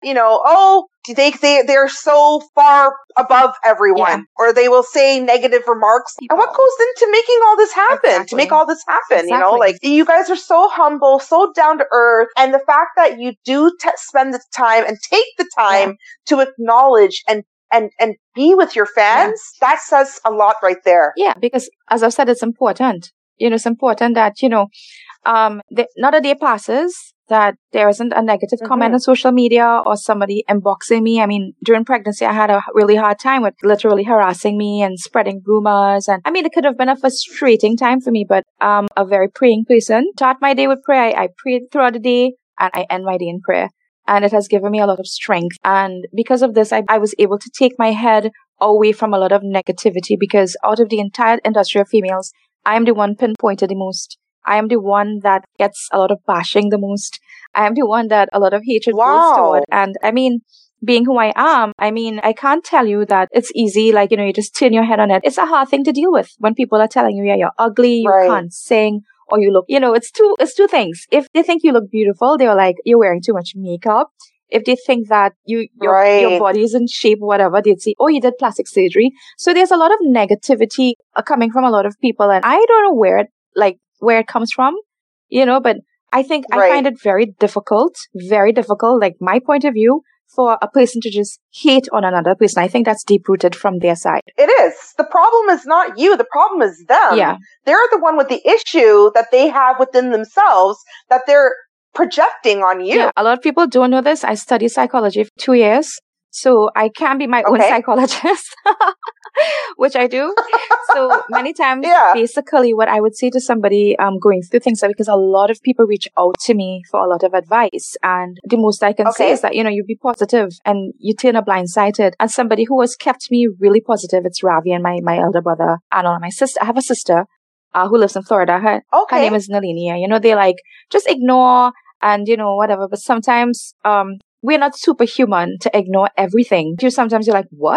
they're so far above everyone, or they will say negative remarks. And what goes into making all this happen, to make all this happen, you guys are so humble, so down to earth. And the fact that you do spend the time and take the time to acknowledge and be with your fans, that says a lot right there. Yeah, because as I've said, it's important. It's important that, not a day passes that there isn't a negative comment on social media or somebody inboxing me. I mean, during pregnancy, I had a really hard time with literally harassing me and spreading rumors. And I mean, it could have been a frustrating time for me, but I'm a very praying person. Start my day with prayer. I prayed throughout the day and I end my day in prayer. And it has given me a lot of strength. And because of this, I was able to take my head away from a lot of negativity, because out of the entire industry of females, I am the one pinpointed the most. I am the one that gets a lot of bashing the most. I am the one that a lot of hatred goes toward. And I mean, being who I am, I can't tell you that it's easy, you just turn your head on it. It's a hard thing to deal with when people are telling you, you're ugly, you can't sing, or you look, it's two things. If they think you look beautiful, they're like, you're wearing too much makeup. if they think that your body is in shape, whatever, they'd say, oh, you did plastic surgery. So there's a lot of negativity coming from a lot of people. And I don't know where it comes from, but I think I find it very difficult, like my point of view, for a person to just hate on another person. I think that's deep-rooted from their side. It is. The problem is not you. The problem is them. Yeah. They're the one with the issue that they have within themselves that they're projecting on you. Yeah, a lot of people don't know this. I studied psychology for 2 years, so I can be my own psychologist, which I do. So many times, basically what I would say to somebody going through things, because a lot of people reach out to me for a lot of advice, and the most I can say is that, you be positive and you turn a blind side to it. And somebody who has kept me really positive, it's Ravi and my elder brother, and my sister. I have a sister who lives in Florida. Her name is Nalini. They like, just ignore and, whatever. But sometimes we're not superhuman to ignore everything. Sometimes you're like, what?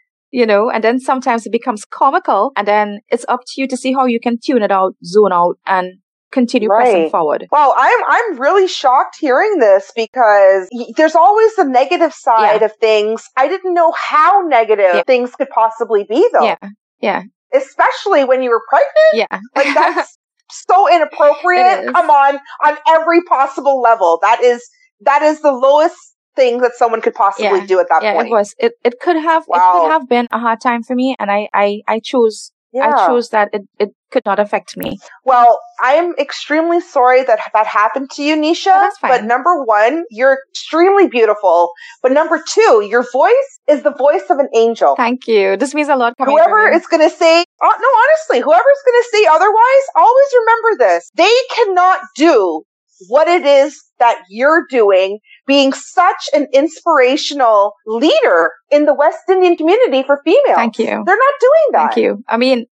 And then sometimes it becomes comical, and then it's up to you to see how you can tune it out, zone out, and continue pressing forward. Well, I'm really shocked hearing this, because there's always the negative side of things. I didn't know how negative things could possibly be, though. Yeah. Especially when you were pregnant. Yeah. Like, that's so inappropriate. Come on every possible level. That is the lowest thing that someone could possibly do at that point. It was. It could have been a hard time for me, and I chose that it could not affect me. Well, I am extremely sorry that happened to you, Nisha. Oh, that's fine. But number one, you're extremely beautiful. But number two, your voice is the voice of an angel. Thank you. This means a lot coming Whoever from you. is going to say, no, honestly, whoever's going to say otherwise, always remember this. They cannot do what it is that you're doing, being such an inspirational leader in the West Indian community for females. Thank you. They're not doing that. Thank you. I mean,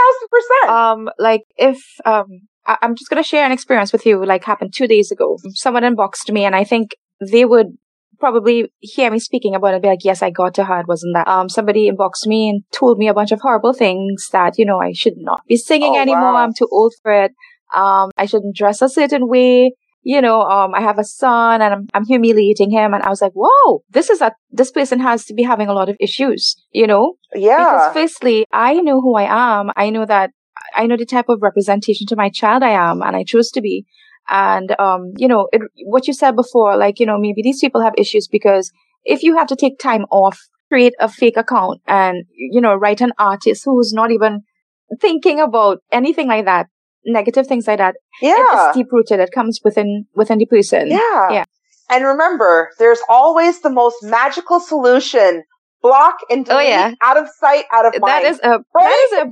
1000%. If I'm just gonna share an experience with you, like happened 2 days ago. Someone inboxed me, and I think they would probably hear me speaking about it and be like, yes, I got to her. It wasn't that. Somebody inboxed me and told me a bunch of horrible things that, I should not be singing anymore. Wow. I'm too old for it. I shouldn't dress a certain way. I have a son, and I'm humiliating him. And I was like, whoa, this person has to be having a lot of issues, Yeah. Because firstly, I know who I am. I know the type of representation to my child I am, and I choose to be. And, what you said before, like, maybe these people have issues because if you have to take time off, create a fake account and, write an artist who's not even thinking about anything like that, negative things like that. Yeah. It's deep-rooted. It comes within the person. Yeah. And remember, there's always the most magical solution. Block and delete, out of sight, out of mind. That is a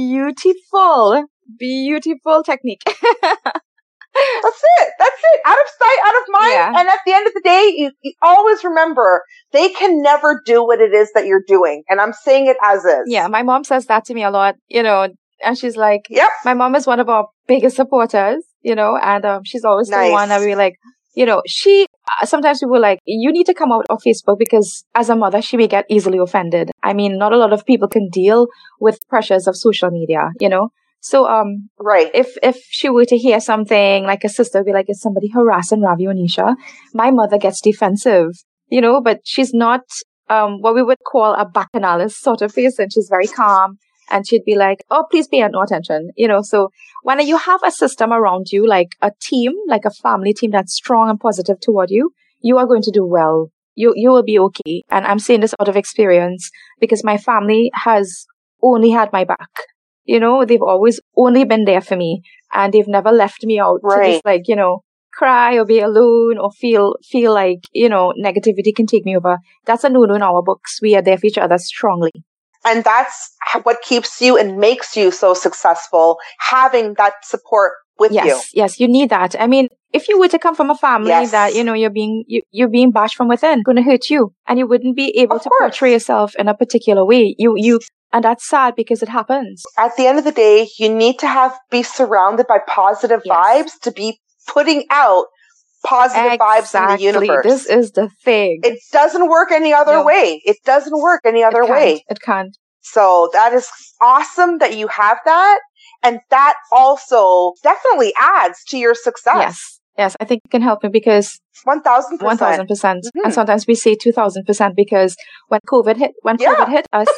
beautiful technique. That's it. Out of sight, out of mind. Yeah. And at the end of the day, you always remember, they can never do what it is that you're doing. And I'm saying it as is. Yeah, my mom says that to me a lot, and she's like, yep. My mom is one of our biggest supporters, and she's always the one that we like, sometimes people like, you need to come out of Facebook because as a mother, she may get easily offended. I mean, not a lot of people can deal with pressures of social media, So, right. If she were to hear something like a sister would be like, is somebody harassing Ravi or Nisha? My mother gets defensive, but she's not, what we would call a bacchanalist sort of person. She's very calm. And she'd be like, oh, please pay no attention. So when you have a system around you, like a team, like a family team that's strong and positive toward you, you are going to do well. You will be okay. And I'm saying this out of experience because my family has only had my back. They've always only been there for me, and they've never left me out to just like, cry or be alone or feel like, negativity can take me over. That's a no-no in our books. We are there for each other strongly. And that's what keeps you and makes you so successful, having that support with you. Yes, you need that. I mean, if you were to come from a family that, you're being bashed from within, going to hurt you, and you wouldn't be able to portray yourself in a particular way. And that's sad because it happens. At the end of the day, you need to be surrounded by positive vibes to be putting out positive vibes in the universe. This is the thing. It doesn't work any other way. It doesn't work any other way. It can't. So that is awesome that you have that. And that also definitely adds to your success. Yes, Yes, I think it can help me because 1,000%. 1,000%. And sometimes we say 2,000% because when COVID hit us,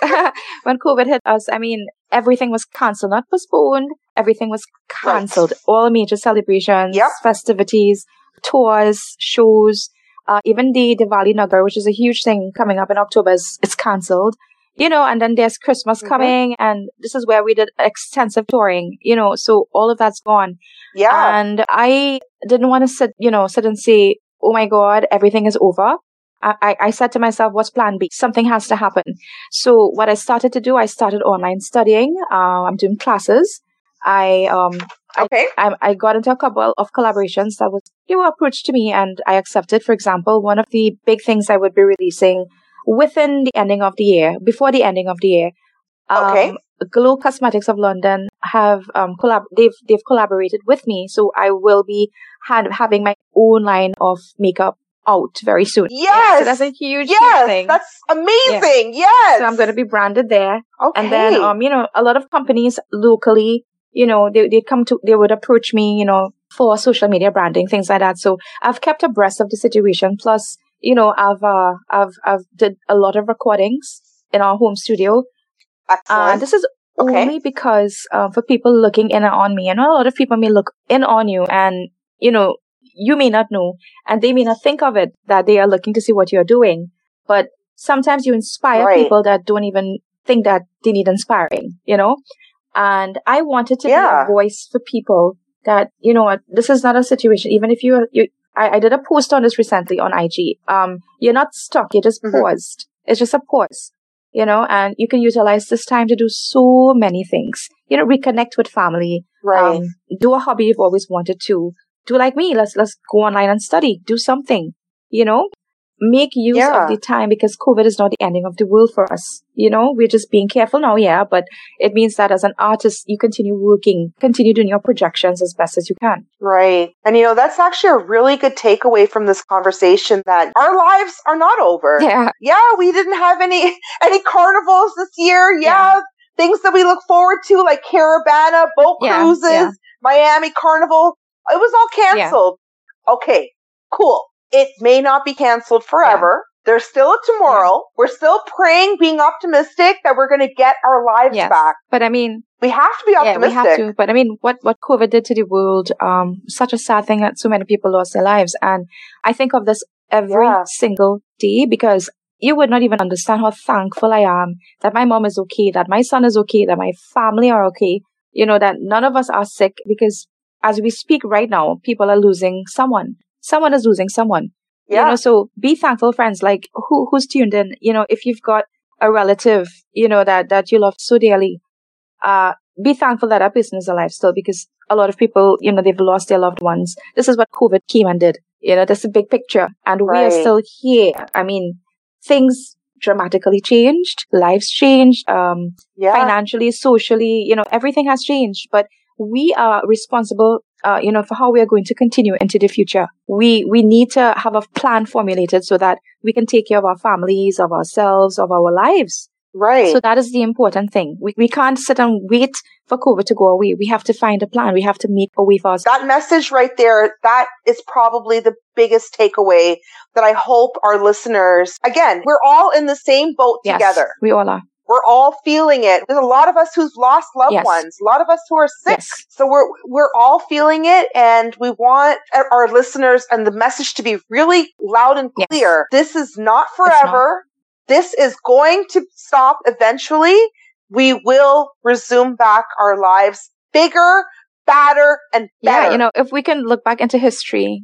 I mean, everything was canceled, not postponed. Everything was canceled. Right. All major celebrations, festivities, tours, shows, even the Diwali Nagar, which is a huge thing coming up in October, it's canceled. You know, and then there's Christmas coming, and this is where we did extensive touring, you know, so all of that's gone. Yeah. And I didn't want to sit and say, oh my God, everything is over. I said to myself, what's plan B? Something has to happen. So what I started to do, I started online studying. I'm doing classes. I got into a couple of collaborations that were approached to me and I accepted. For example, one of the big things I would be releasing within the ending of the year, before the ending of the year, Glow Cosmetics of London have they've collaborated with me, so I will be having my own line of makeup out very soon. Yes, so that's a huge thing. That's amazing. Yes, so I'm going to be branded there. Okay, and then a lot of companies locally, they would approach me, for social media branding, things like that. So I've kept abreast of the situation. Plus, I've did a lot of recordings in our home studio. Excellent. This is only because for people looking in on me, and a lot of people may look in on you, and you may not know, and they may not think of it that they are looking to see what you're doing. But sometimes you inspire people that don't even think that they need inspiring, And I wanted to be a voice for people that this is not a situation. Even if I did a post on this recently on IG. You're not stuck. You're just paused. It's just a pause, and you can utilize this time to do so many things. Reconnect with family. Right. Do a hobby you've always wanted to. Do like me. Let's go online and study. Do something, Make use of the time because COVID is not the ending of the world for us. We're just being careful now, but it means that as an artist, you continue working, continue doing your projections as best as you can. Right. And that's actually a really good takeaway from this conversation, that our lives are not over. Yeah. Yeah, we didn't have any carnivals this year. Yeah. Things that we look forward to, like Caravana, boat cruises, Miami Carnival. It was all canceled. Yeah. Okay, cool. It may not be canceled forever. Yeah. There's still a tomorrow. Yeah. We're still praying, being optimistic that we're going to get our lives back. But I mean, we have to be optimistic. Yeah, we have to. But I mean, what COVID did to the world, such a sad thing that so many people lost their lives. And I think of this every single day because you would not even understand how thankful I am that my mom is okay, that my son is okay, that my family are okay, that none of us are sick, because as we speak right now, people are losing someone. Someone is losing someone. Yeah. So be thankful, friends, like who's tuned in. If you've got a relative, that you love so dearly, be thankful that that person is alive still, because a lot of people, they've lost their loved ones. This is what COVID came and did. That's the big picture. And we are still here. I mean, things dramatically changed. Lives changed. Financially, socially, everything has changed. But we are responsible, for how we are going to continue into the future. We need to have a plan formulated so that we can take care of our families, of ourselves, of our lives. Right. So that is the important thing. We can't sit and wait for COVID to go away. We have to find a plan. We have to make a way for us. That message right there, that is probably the biggest takeaway that I hope our listeners, again, we're all in the same boat together. We all are. We're all feeling it. There's a lot of us who've lost loved ones. A lot of us who are sick. Yes. So we're all feeling it, and we want our listeners and the message to be really loud and clear. This is not forever. This is going to stop eventually. We will resume back our lives bigger, badder, and better. Yeah, if we can look back into history,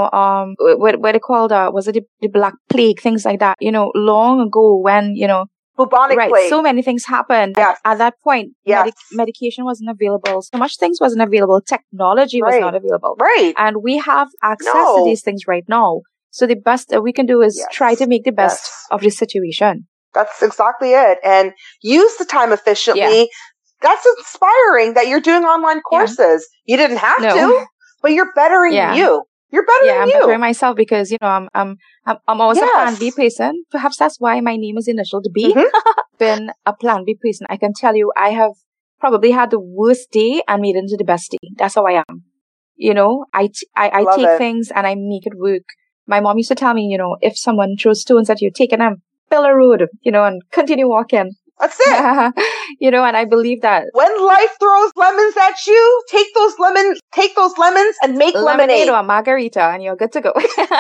what they called, was it the Black Plague, things like that, long ago when, bubonic plague. So many things happened. Yes. At that point, medication wasn't available. So much things wasn't available. Technology was not available. Right. And we have access to these things right now. So the best that we can do is try to make the best of the situation. That's exactly it. And use the time efficiently. Yeah. That's inspiring that you're doing online courses. Yeah. You didn't have to, but you're bettering you. You're better than I'm you. bettering myself because, I'm always a plan B person. Perhaps that's why my name is initial to B. Been a plan B person. I can tell you I have probably had the worst day and made it into the best day. That's how I am. I Love take it. things and I make it work. My mom used to tell me, if someone throws stones at you, take them, fill a road, and continue walking. That's it. And I believe that. When life throws lemons at you, take those lemons and make lemonade. Or margarita, and you're good to go. Cheers to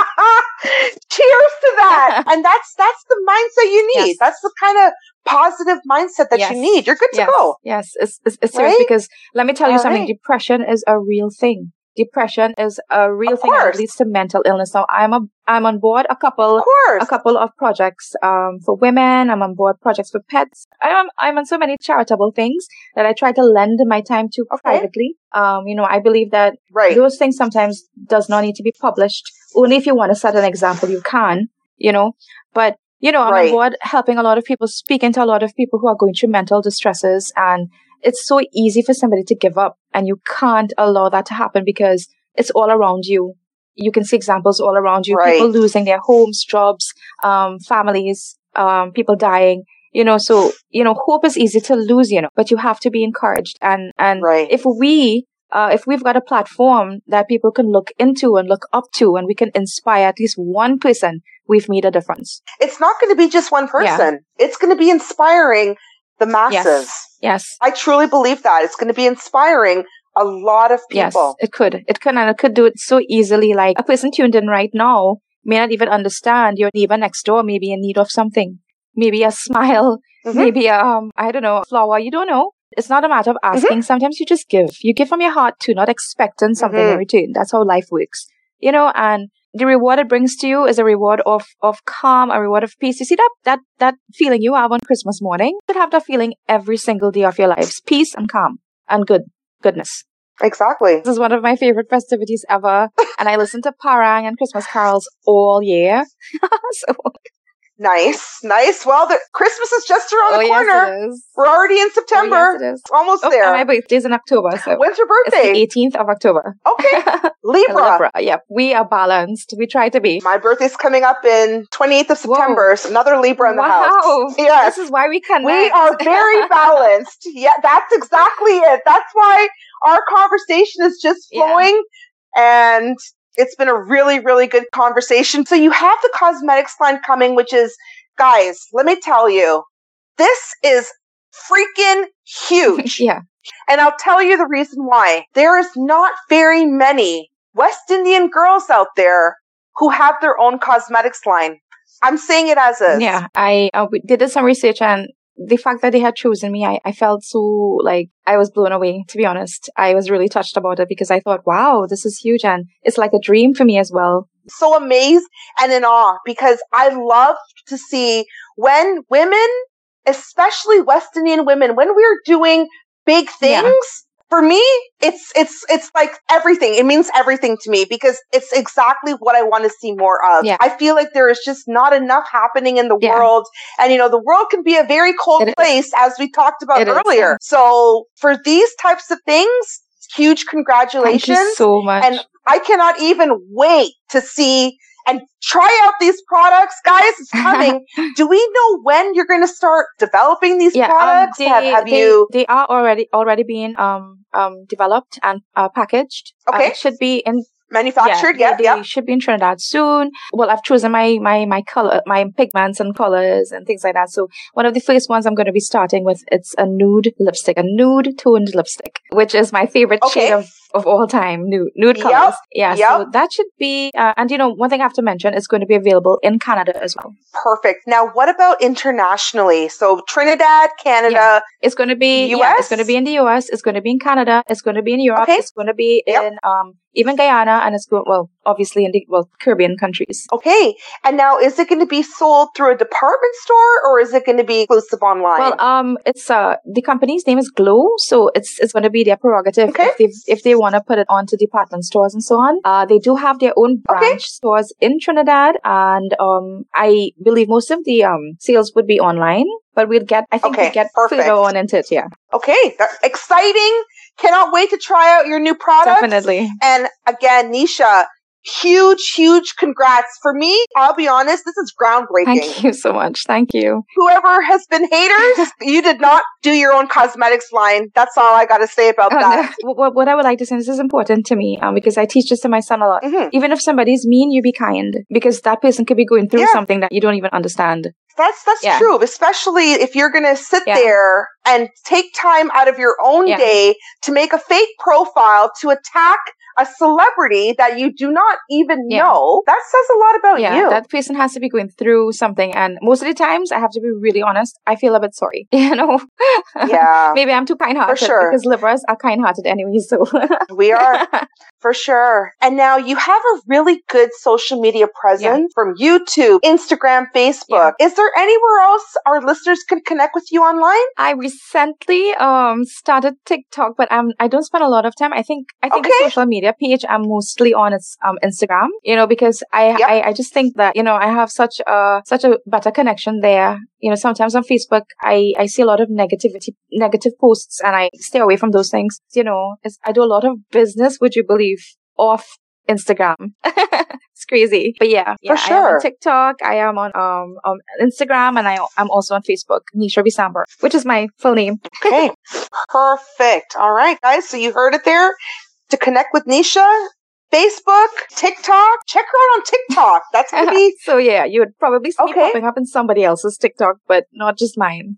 that. And that's the mindset you need. Yes. That's the kind of positive mindset that you need. You're good to go. Yes, it's serious Right? because let me tell you All something. right. Depression is a real thing. Depression is a real Of thing and course. it leads to mental illness. Now I'm on board a Of couple course. of projects for women. I'm on board projects for pets. I'm on so many charitable things that I try to lend my time to privately. I believe that Right. those things sometimes does not need to be published. Only if you want to set an example, you can. But I'm Right. on board helping a lot of people, speaking to a lot of people who are going through mental distresses, and it's so easy for somebody to give up, and you can't allow that to happen because it's all around you. You can see examples all around you. Right. People losing their homes, jobs, families, people dying. So hope is easy to lose, but you have to be encouraged. And Right. if we've got a platform that people can look into and look up to, and we can inspire at least one person, we've made a difference. It's not going to be just one person. It's going to be inspiring the masses. Yes. I truly believe that. It's going to be inspiring a lot of Yes, people. it could. And it could do it so easily. Like a person tuned in right now may not even understand your neighbor next door may be in need of something. Maybe a smile, maybe a flower. You don't know. It's not a matter of asking. Sometimes you just give. You give from your heart too, not expecting something in return. That's how life works. And the reward it brings to you is a reward of calm, a reward of peace. You see that feeling you have on Christmas morning? You should have that feeling every single day of your lives. Peace and calm and goodness. Exactly. This is one of my favorite festivities ever. And I listen to Parang and Christmas carols all year. So Nice. Well, Christmas is just around the corner. Yes, it is. We're already in September. Oh, yes, it is. It's almost And there. my birthday's in October. So When's your it's birthday? the 18th of October. Okay. Libra. Yep. We are balanced. We try to be. My birthday's coming up in 28th of September. So another Libra in the house. Wow. Yes. This is why we connect. We are very balanced. Yeah, that's exactly it. That's why our conversation is just flowing. And it's been a really, really good conversation. So you have the cosmetics line coming, which is, guys, let me tell you, this is freaking huge. Yeah. And I'll tell you the reason why. There is not very many West Indian girls out there who have their own cosmetics line. I'm saying it as is. Yeah. I did some research, and the fact that they had chosen me, I felt so like I was blown away, to be honest. I was really touched about it because I thought, wow, this is huge. And it's like a dream for me as well. So amazed and in awe because I love to see when women, especially West Indian women, when we're doing big things, for me, it's like everything. It means everything to me because it's exactly what I want to see more of. Yeah. I feel like there is just not enough happening in the world. And, the world can be a very cold place, as we talked about earlier. So for these types of things, huge congratulations. Thank you so much. And I cannot even wait to see and try out these products. Guys, it's coming. Do we know when you're going to start developing these products? They are already being developed and packaged. Okay. It should be in manufactured. They should be in Trinidad soon. Well, I've chosen my color, my pigments and colors and things like that. So one of the first ones I'm going to be starting with, it's a nude toned lipstick, which is my favorite shade of all time. Nude colors. Yeah. So that should be, and one thing I have to mention, it's going to be available in Canada as well. Perfect. Now, what about internationally? So Trinidad, Canada. Yeah. It's going to be US? Yeah, it's going to be in the US. It's going to be in Canada. It's going to be in Europe. It's going to be in even Guyana, and it's going obviously in the Caribbean countries. Okay. And now, is it going to be sold through a department store or is it going to be exclusive online? Well, it's the company's name is Glow, so it's going to be their prerogative if they want to put it onto department stores and so on. They do have their own branch stores in Trinidad, and I believe most of the sales would be online, but we'll get further on into it. Yeah. Okay, that's exciting. Cannot wait to try out your new products. Definitely. And again, Nisha, huge congrats. For me, I'll be honest, this is groundbreaking. Thank you so much. Thank you. Whoever has been haters, you did not do your own cosmetics line. That's all I got to say about that. No. What I would like to say, this is important to me because I teach this to my son a lot. Mm-hmm. Even if somebody's mean, you be kind, because that person could be going through something that you don't even understand. That's true, especially if you're going to sit there and take time out of your own day to make a fake profile to attack a celebrity that you do not even know. That says a lot about you. That person has to be going through something, and most of the times, I have to be really honest, I feel a bit sorry. Yeah. Maybe I'm too kind-hearted, for sure, because Libras are kind-hearted anyway, so. We are, for sure. And now you have a really good social media presence from YouTube, Instagram, Facebook. Is there anywhere else our listeners can connect with you online? I recently started TikTok, but I don't spend a lot of time. I think the social media page I'm mostly on is Instagram, because I just think that, I have such a better connection there. Sometimes on Facebook, I see a lot of negative posts, and I stay away from those things. I do a lot of business, would you believe, off Instagram. It's crazy. But for sure. I am on TikTok, I am on Instagram, and I'm also on Facebook, Nisha Bisamber, which is my full name. Okay. Perfect. All right, guys. So you heard it there. To connect with Nisha, Facebook, TikTok. Check her out on TikTok. That's going to be... So you would probably see me popping up in somebody else's TikTok, but not just mine.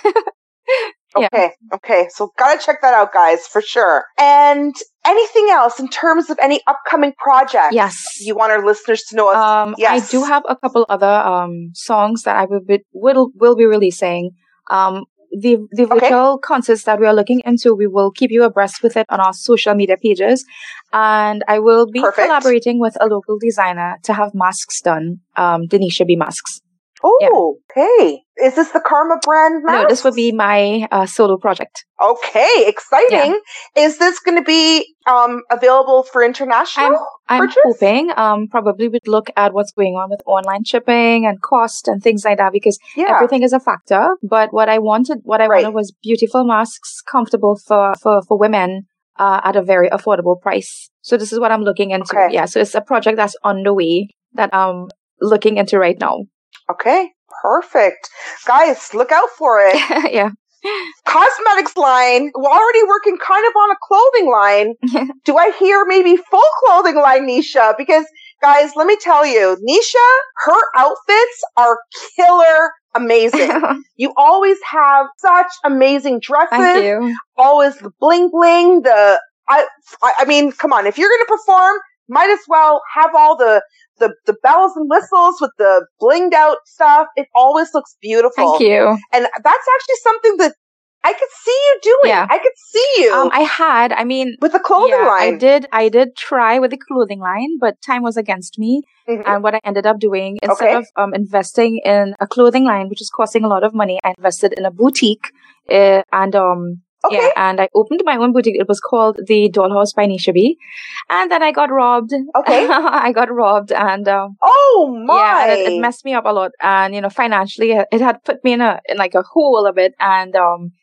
Okay. So gotta check that out, guys, for sure. And anything else in terms of any upcoming projects? Yes. You want our listeners to know? Yes. I do have a couple other songs that I will be releasing. The virtual concerts that we are looking into, we will keep you abreast with it on our social media pages. And I will be collaborating with a local designer to have masks done, Denisha B masks. Oh, okay. Is this the Karma brand mask? No, this would be my solo project. Okay, exciting. Yeah. Is this going to be available for international I'm purchase? hoping. Probably would look at what's going on with online shipping and cost and things like that, because everything is a factor. But what I wanted was beautiful masks, comfortable for women at a very affordable price. So this is what I'm looking into. Okay. Yeah, so it's a project that's on the way that I'm looking into right now. Okay, perfect. Guys, look out for it. Yeah. Cosmetics line. We're already working kind of on a clothing line. Do I hear maybe full clothing line, Nisha? Because, guys, let me tell you, Nisha, her outfits are killer amazing. You always have such amazing dresses. Thank you. Always the bling bling. I mean, come on. If you're going to perform, might as well have all the bells and whistles with the blinged out stuff. It always looks beautiful. Thank you. And that's actually something that I could see you doing. Yeah. I could see you. With the clothing line. I did try with the clothing line, but time was against me. Mm-hmm. And what I ended up doing, instead of investing in a clothing line, which is costing a lot of money, I invested in a boutique and I opened my own boutique. It was called the Dollhouse by Nisha B. And then I got robbed. Okay. I got robbed and... oh my! Yeah, and it messed me up a lot. And, financially, it had put me in a hole a bit. And,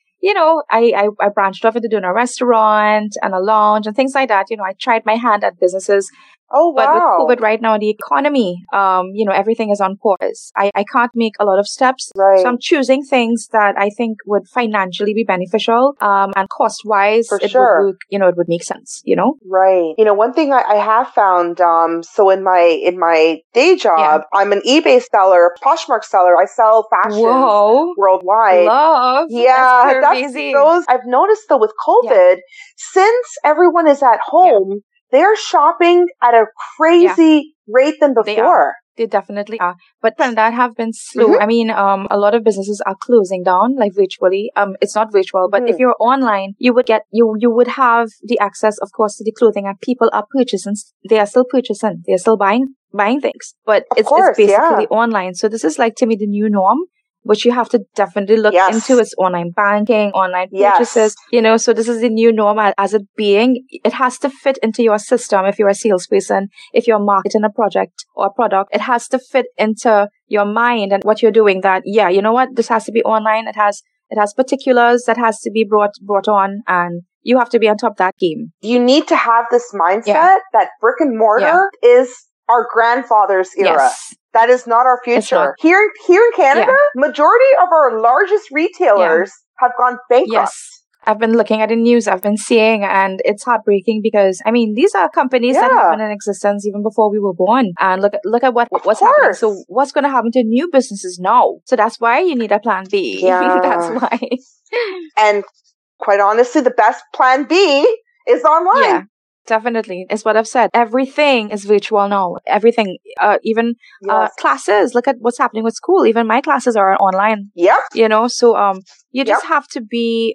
I branched off into doing a restaurant and a lounge and things like that. I tried my hand at businesses. Oh, wow. But with COVID right now, the economy, everything is on pause. I can't make a lot of steps. Right. So I'm choosing things that I think would financially be beneficial. And cost-wise, it would make sense, Right. One thing I have found, so in my day job, I'm an eBay seller, Poshmark seller. I sell fashion worldwide. Love. Yeah. That's those. I've noticed though with COVID, since everyone is at home, they're shopping at a crazy rate than before. They definitely are. But that have been slow. Mm-hmm. I mean, a lot of businesses are closing down, like virtually. It's not virtual, but if you're online, you would have the access, of course, to the clothing, and people are purchasing. They are still purchasing. They are still buying things. But it's basically online. So this is like, to me, the new norm, which you have to definitely look into. Is online banking, online purchases, so this is the new norm as it being. It has to fit into your system. If you're a salesperson, if you're marketing a project or a product, it has to fit into your mind and what you're doing, that, this has to be online. It has particulars that has to be brought on, and you have to be on top of that game. You need to have this mindset that brick and mortar is our grandfather's era. Yes. That is not our It's not. future. Here in Canada, majority of our largest retailers have gone bankrupt. Yes. I've been looking at the news, I've been seeing, and it's heartbreaking because, I mean, these are companies that have been in existence even before we were born. And look at what's happening. So what's going to happen to new businesses now? So that's why you need a plan B. Yeah. That's why. And quite honestly, the best plan B is online. Yeah. Definitely. It's what I've said. Everything is virtual now. Everything, even classes. Look at what's happening with school. Even my classes are online. Yep. You know, so you just have to be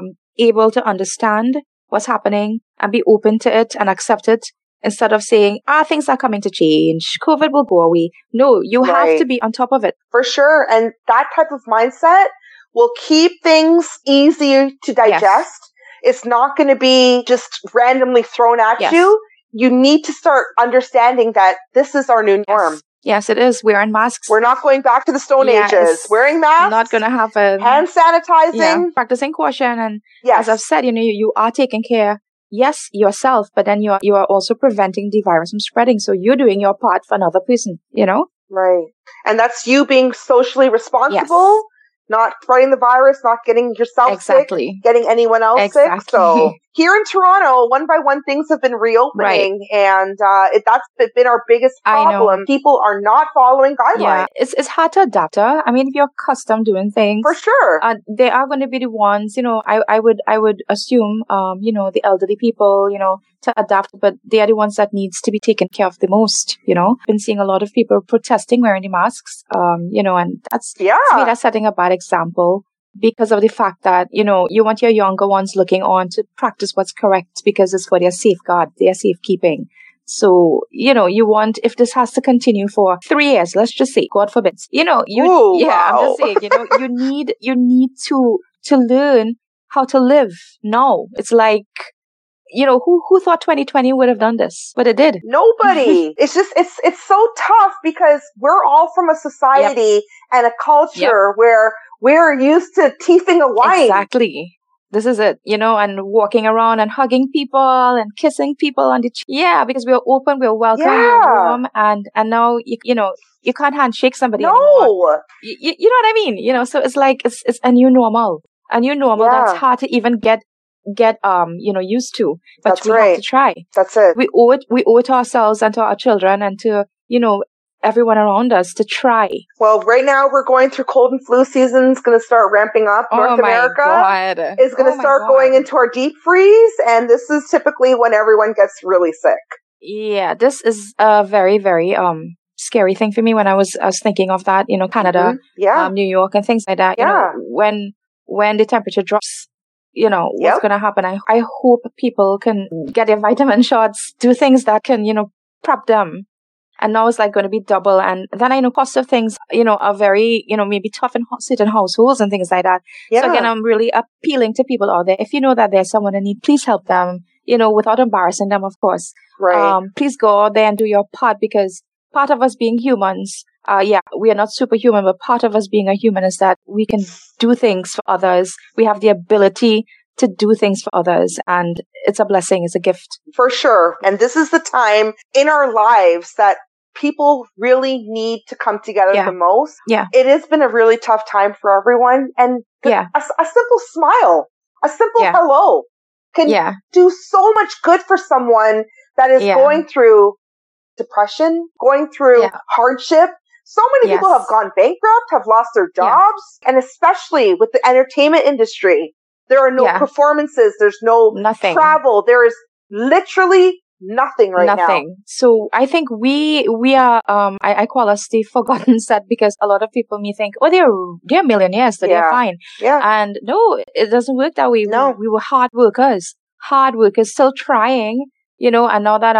able to understand what's happening and be open to it and accept it instead of saying, things are coming to change. COVID will go away. No, you have to be on top of it. For sure. And that type of mindset will keep things easier to digest. Yes. It's not going to be just randomly thrown at you. You need to start understanding that this is our new norm. Yes, it is. Wearing masks. We're not going back to the Stone Ages. Wearing masks. Not going to happen. Hand sanitizing. Yeah. Practicing caution. And as I've said, you know, you are taking care, yes, yourself, but then you are also preventing the virus from spreading. So you're doing your part for another person, you know? Right. And that's you being socially responsible. Not spreading the virus, not getting yourself sick, getting anyone else sick. So here in Toronto, one by one, things have been reopening, and that's been our biggest problem. People are not following guidelines. Yeah, it's hard to adapt. I mean, if you're accustomed doing things, for sure, they are going to be the ones. You know, I would assume, you know, the elderly people, you know, to adapt, but they are the ones that needs to be taken care of the most. You know, been seeing a lot of people protesting wearing the masks. You know, and that's to me, that's setting a bad example because of the fact that, you know, you want your younger ones looking on to practice what's correct because it's for their safeguard, their safekeeping. So, you know, you want, if this has to continue for 3 years, let's just say, God forbid, you know, I'm just saying, you know, you need to learn how to live now. It's like, you know, who thought 2020 would have done this? But it did. Nobody. It's just, it's so tough because we're all from a society and a culture where we're used to teething a line. Exactly. This is it, you know, and walking around and hugging people and kissing people on the because we're open, we're welcome, we're warm, and now, you know, you can't handshake somebody anymore. You know what I mean? You know, so it's like, it's a new normal. A new normal that's hard to even get you know, used to, but we have to try. That's it. We owe it to ourselves and to our children and to, you know, everyone around us to try. Well, right now we're going through cold and flu season. It's going to start ramping up. North America is going to start going into our deep freeze, and this is typically when everyone gets really sick. Yeah, this is a very, very scary thing for me when I was thinking of that, you know, Canada, New York and things like that. You know, when the temperature drops, you know, what's going to happen. I hope people can get their vitamin shots, do things that can, you know, prep them. And now it's like going to be double. And then I know cost of things, you know, are very, you know, maybe tough in certain households and things like that. Yeah. So again, I'm really appealing to people out there. If you know that there's someone in need, please help them, you know, without embarrassing them, of course. Right. Please go out there and do your part, because part of us being humans, we are not superhuman, but part of us being a human is that we can do things for others. We have the ability to do things for others, and it's a blessing, it's a gift. For sure. And this is the time in our lives that people really need to come together the most. Yeah. It has been a really tough time for everyone. And a simple smile, a simple hello can do so much good for someone that is going through depression, going through hardship. So many people have gone bankrupt, have lost their jobs, and especially with the entertainment industry, there are no performances, there's no travel, there is literally nothing right now. So I think we are, I call us the forgotten set, because a lot of people may think, oh, they're millionaires, so they're fine. Yeah. And no, it doesn't work that way. No. We were hard workers, still trying, you know, and now that,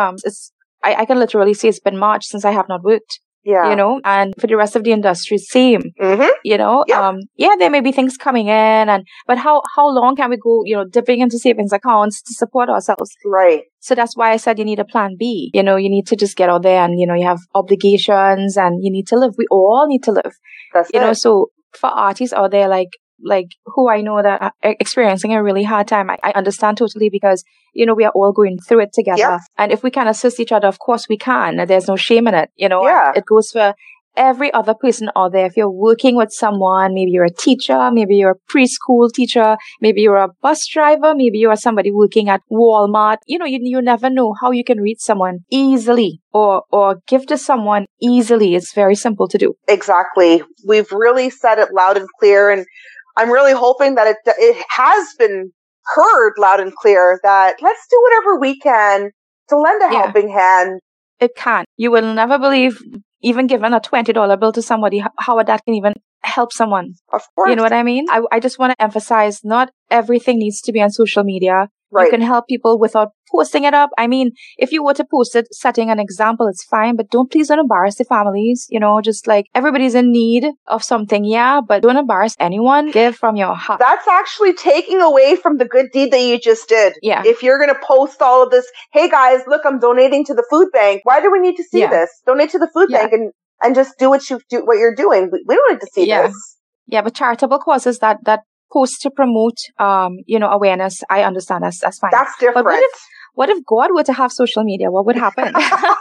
I can literally say it's been March since I have not worked. Yeah. You know, and for the rest of the industry, same. Mm-hmm. You know, there may be things coming in, but how long can we go, you know, dipping into savings accounts to support ourselves? Right. So that's why I said you need a plan B. You know, you need to just get out there and, you know, you have obligations and you need to live. We all need to live. That's you know, so for artists out there, like, like who I know that are experiencing a really hard time, I understand totally because, you know, we are all going through it together. Yes. And if we can assist each other, of course we can. There's no shame in it, you know. Yeah. It goes for every other person out there. If you're working with someone, maybe you're a teacher, maybe you're a preschool teacher, maybe you're a bus driver, maybe you are somebody working at Walmart. You know, you never know how you can reach someone easily or give to someone easily. It's very simple to do. Exactly. We've really said it loud and clear, and I'm really hoping that it has been heard loud and clear that let's do whatever we can to lend a helping hand. It can. You will never believe, even giving a $20 bill to somebody, how that can even help someone. Of course. You know what I mean? I just want to emphasize, not everything needs to be on social media. Right. You can help people without posting it up. I mean, if you were to post it, setting an example, it's fine, but please don't embarrass the families. You know, just like everybody's in need of something. Yeah, but don't embarrass anyone. Give from your heart. That's actually taking away from the good deed that you just did. Yeah. If you're going to post all of this, hey guys, look, I'm donating to the food bank. Why do we need to see this? Donate to the food bank and just do what you're doing. We don't need to see this. Yeah, but charitable causes that post to promote, awareness, I understand that's fine. That's different. But what if God were to have social media? What would happen?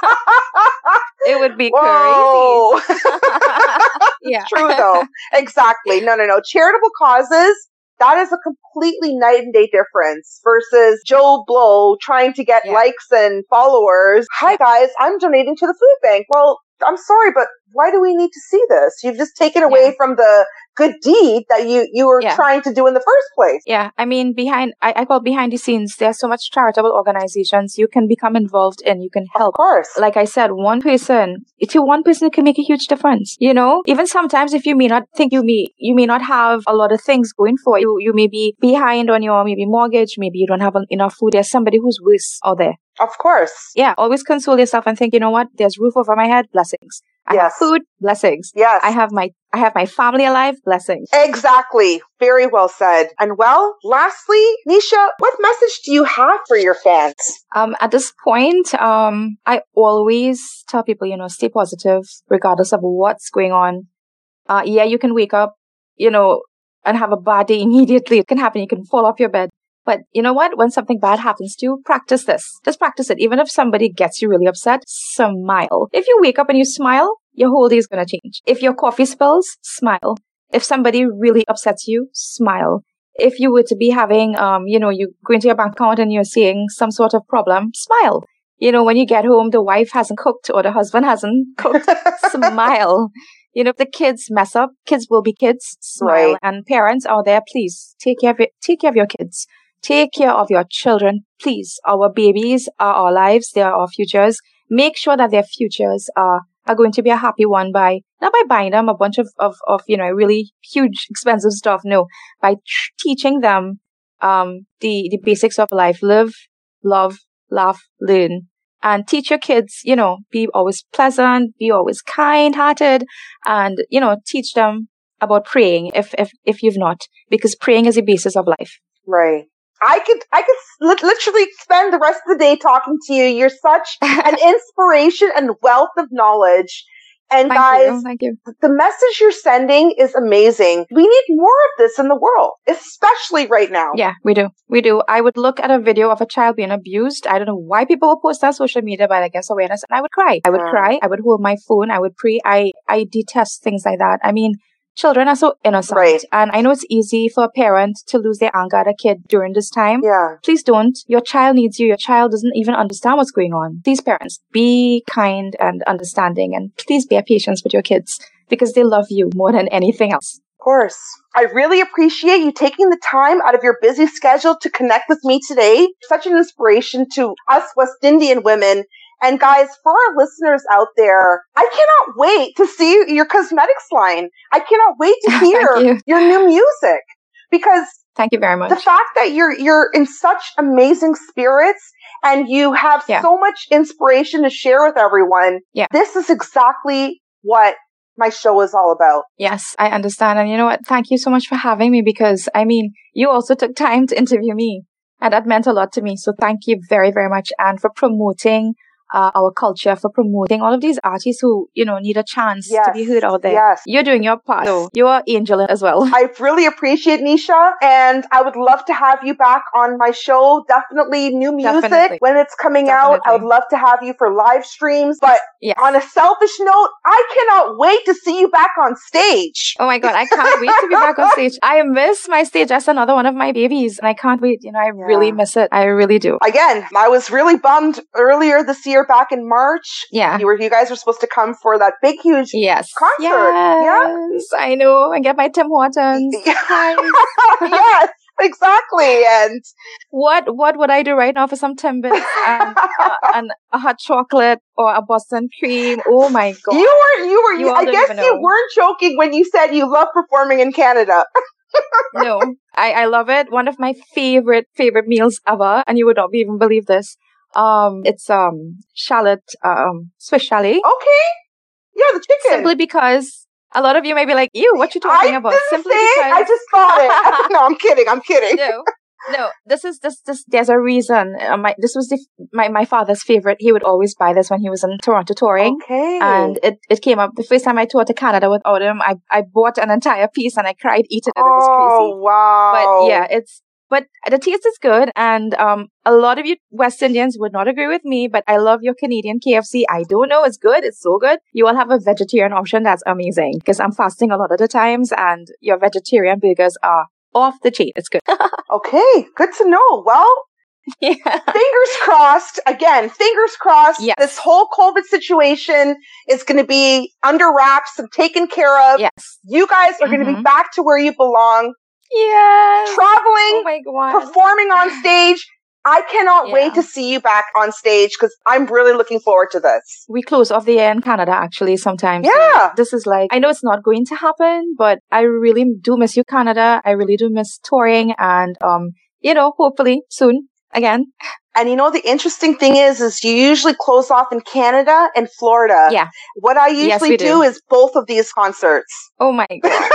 It would be crazy. Yeah. True though. Exactly. No. Charitable causes, that is a completely night and day difference versus Joe Blow trying to get likes and followers. Hi guys, I'm donating to the food bank. Well, I'm sorry, but why do we need to see this? You've just taken away from the good deed that you were trying to do in the first place. Yeah. I mean, I call behind the scenes, there's so much charitable organizations you can become involved in. You can help. Of course. Like I said, one person can make a huge difference. You know, even sometimes if you may not think you may not have a lot of things going for you, you may be behind on your maybe mortgage, maybe you don't have enough food. There's somebody who's worse out there. Of course. Yeah. Always console yourself and think, you know what? There's roof over my head. Blessings. I have food. Blessings. Yes. I have my family alive. Blessings. Exactly. Very well said. And well, lastly, Nisha, what message do you have for your fans? At this point, I always tell people, you know, stay positive regardless of what's going on. You can wake up, you know, and have a bad day immediately. It can happen. You can fall off your bed. But you know what? When something bad happens to you, practice this. Just practice it. Even if somebody gets you really upset, smile. If you wake up and you smile, your whole day is going to change. If your coffee spills, smile. If somebody really upsets you, smile. If you were to be having, you go into your bank account and you're seeing some sort of problem, smile. You know, when you get home, the wife hasn't cooked or the husband hasn't cooked, smile. You know, if the kids mess up, kids will be kids, smile. Right. And parents out there, please take care of your kids. Take care of your children, please. Our babies are our lives. They are our futures. Make sure that their futures are going to be a happy one not by buying them a bunch of really huge, expensive stuff. No, by teaching them, the basics of life. Live, love, laugh, learn. And teach your kids, you know, be always pleasant, be always kind-hearted, and, you know, teach them about praying if you've not, because praying is the basis of life. Right. I could literally spend the rest of the day talking to you. You're such an inspiration and wealth of knowledge. And Thank you. The message you're sending is amazing. We need more of this in the world, especially right now. Yeah, we do. I would look at a video of a child being abused. I don't know why people will post on social media, but I guess awareness, and I would cry. I would hold my phone. I would pray. I detest things like that. I mean, children are so innocent. Right. And I know it's easy for a parent to lose their anger at a kid during this time. Yeah. Please don't. Your child needs you. Your child doesn't even understand what's going on. Please, parents, be kind and understanding, and please bear patience with your kids because they love you more than anything else. Of course. I really appreciate you taking the time out of your busy schedule to connect with me today. Such an inspiration to us West Indian women. And guys, for our listeners out there, I cannot wait to see your cosmetics line. I cannot wait to hear your new music, because thank you very much. The fact that you're in such amazing spirits and you have so much inspiration to share with everyone. Yeah. This is exactly what my show is all about. Yes, I understand. And you know what? Thank you so much for having me, because I mean, you also took time to interview me, and that meant a lot to me. So thank you very, very much. And for promoting our culture, for promoting all of these artists who, need a chance to be heard out there. Yes. You're doing your part. So you're angel as well. I really appreciate Nisha, and I would love to have you back on my show. Definitely new music when it's coming out. I would love to have you for live streams. But on a selfish note, I cannot wait to see you back on stage. Oh my God, I can't wait to be back on stage. I miss my stage. That's another one of my babies, and I can't wait. I really miss it. I really do. Again, I was really bummed earlier this year, back in March. Yeah. You guys were supposed to come for that big, huge concert. Yes, I know. And get my Tim Hortons. Yes, exactly. And what would I do right now for some Timbits and a hot chocolate or a Boston cream? Oh my God. I guess you weren't joking when you said you love performing in Canada. No, I love it. One of my favorite meals ever, and you would not even believe this. It's shallot, Swiss chalet. Okay. Yeah, the chicken. Simply because a lot of you may be like, ew, what you talking about? Simply because I just thought it. No, I'm kidding. No, this there's a reason. This was my father's favorite. He would always buy this when he was in Toronto touring. Okay. And it came up the first time I toured to Canada without him. I bought an entire piece and I cried eating it. It was crazy. Oh, wow. But yeah, but the taste is good, and a lot of you West Indians would not agree with me, but I love your Canadian KFC. I don't know, it's good, it's so good. You all have a vegetarian option, that's amazing, because I'm fasting a lot of the times, and your vegetarian burgers are off the chain. It's good. Okay, good to know. Well, fingers crossed. Again, fingers crossed. Yes. This whole COVID situation is going to be under wraps and taken care of. Yes. You guys are going to be back to where you belong. Yes. Traveling, oh my God, performing on stage. I cannot wait to see you back on stage, because I'm really looking forward to this. We close off the year in Canada actually sometimes. Yeah. So this is like, I know it's not going to happen, but I really do miss you, Canada. I really do miss touring, and hopefully soon again. And the interesting thing is you usually close off in Canada and Florida. Yeah. What I usually do is both of these concerts. Oh my God.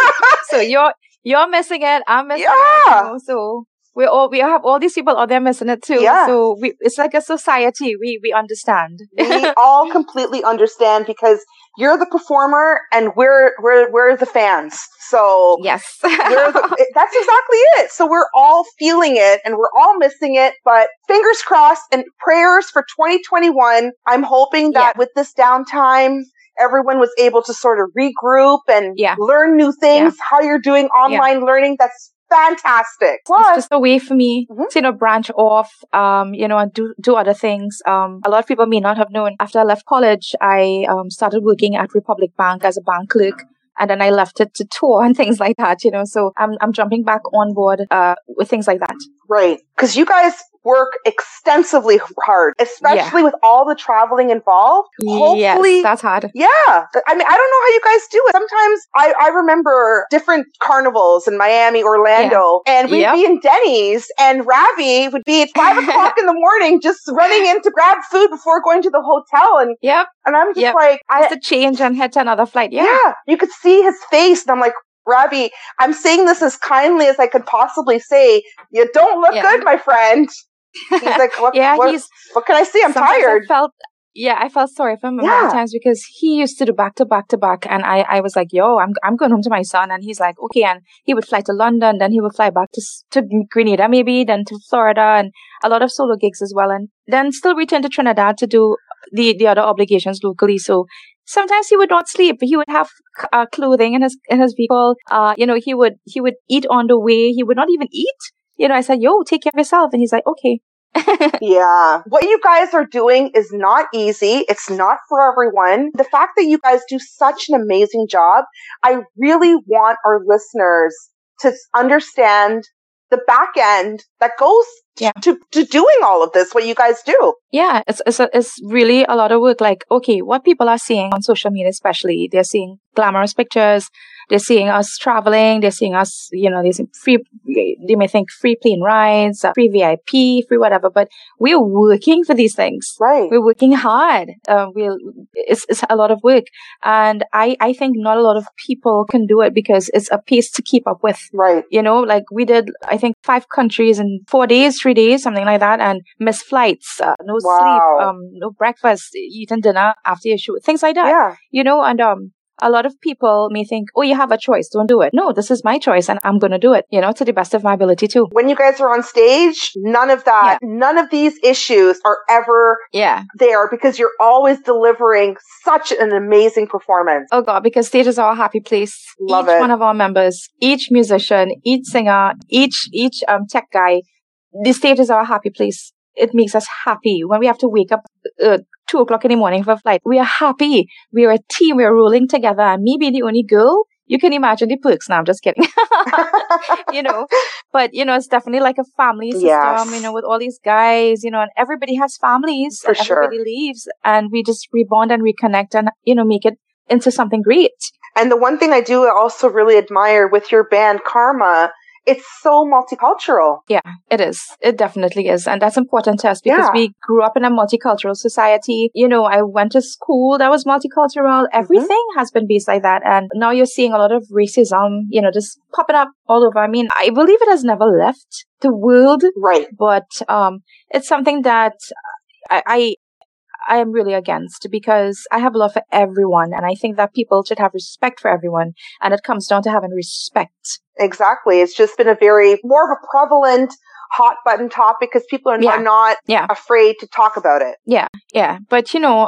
So you're missing it. I'm missing it. So we have all these people out there missing it too. Yeah. So it's like a society. We understand. We all completely understand, because you're the performer and we're the fans. So yes, that's exactly it. So we're all feeling it and we're all missing it, but fingers crossed and prayers for 2021. I'm hoping that with this downtime, everyone was able to sort of regroup and learn new things. How you're doing online learning, that's fantastic. Plus, it's just a way for me to, branch off, and do other things. A lot of people may not have known. After I left college, I started working at Republic Bank as a bank clerk. And then I left it to tour and things like that, So I'm jumping back on board with things like that. Right. Because you guys work extensively hard, especially with all the traveling involved. Hopefully, yes, that's hard. Yeah. I mean, I don't know how you guys do it. Sometimes I remember different carnivals in Miami, Orlando, and we'd be in Denny's, and Ravi would be at 5 o'clock in the morning just running in to grab food before going to the hotel. And and I'm just like, I have to change and head to another flight. Yeah. You could see his face, and I'm like, Ravi, I'm saying this as kindly as I could possibly say. You don't look good, my friend. He's like, what can I say? I'm tired. I felt sorry for him many times, because he used to do back to back to back, and I was like, yo, I'm going home to my son, and he's like, okay, and he would fly to London, then he would fly back to Grenada maybe, then to Florida, and a lot of solo gigs as well, and then still return to Trinidad to do the other obligations locally. So sometimes he would not sleep. He would have clothing in his vehicle. He would eat on the way. He would not even eat. I said, yo, take care of yourself. And he's like, okay. Yeah. What you guys are doing is not easy. It's not for everyone. The fact that you guys do such an amazing job, I really want our listeners to understand the back end that goes to doing all of this, what you guys do. Yeah, it's really a lot of work. Like, okay, what people are seeing on social media, especially, they're seeing glamorous pictures. They're seeing us traveling. They're seeing us, they're seeing they may think free plane rides, free VIP, free whatever, but we're working for these things. Right. We're working hard. It's a lot of work. And I think not a lot of people can do it, because it's a pace to keep up with. Right. Like we did, I think 5 countries in 4 days 3 days, something like that, and miss flights, no sleep, no breakfast, eating dinner after your shoot, things like that. Yeah. You know, and a lot of people may think, oh, you have a choice, don't do it. No, this is my choice and I'm going to do it, you know, to the best of my ability too. When you guys are on stage, none of that, none of these issues are ever there because you're always delivering such an amazing performance. Oh God, because stage is our happy place. Love each it. one of our members, each musician, each singer, each tech guy, the stage is our happy place. It makes us happy when we have to wake up 2 o'clock in the morning for a flight. We are happy. We are a team. We are rolling together. And me being the only girl, you can imagine the perks. No, I'm just kidding. You know, but, you know, it's definitely like a family system, you know, with all these guys, you know, and everybody has families. For sure. Everybody leaves and we just rebond and reconnect and, you know, make it into something great. And the one thing I do also really admire with your band, Karma, it's so multicultural. Yeah, it is. It definitely is. And that's important to us because we grew up in a multicultural society. You know, I went to school that was multicultural. Everything has been based like that. And now you're seeing a lot of racism, you know, just popping up all over. I mean, I believe it has never left the world. Right. But it's something that I am really against because I have love for everyone. And I think that people should have respect for everyone. And it comes down to having respect. Exactly. It's just been more of a prevalent hot button topic because people are not afraid to talk about it. Yeah. Yeah. But, you know,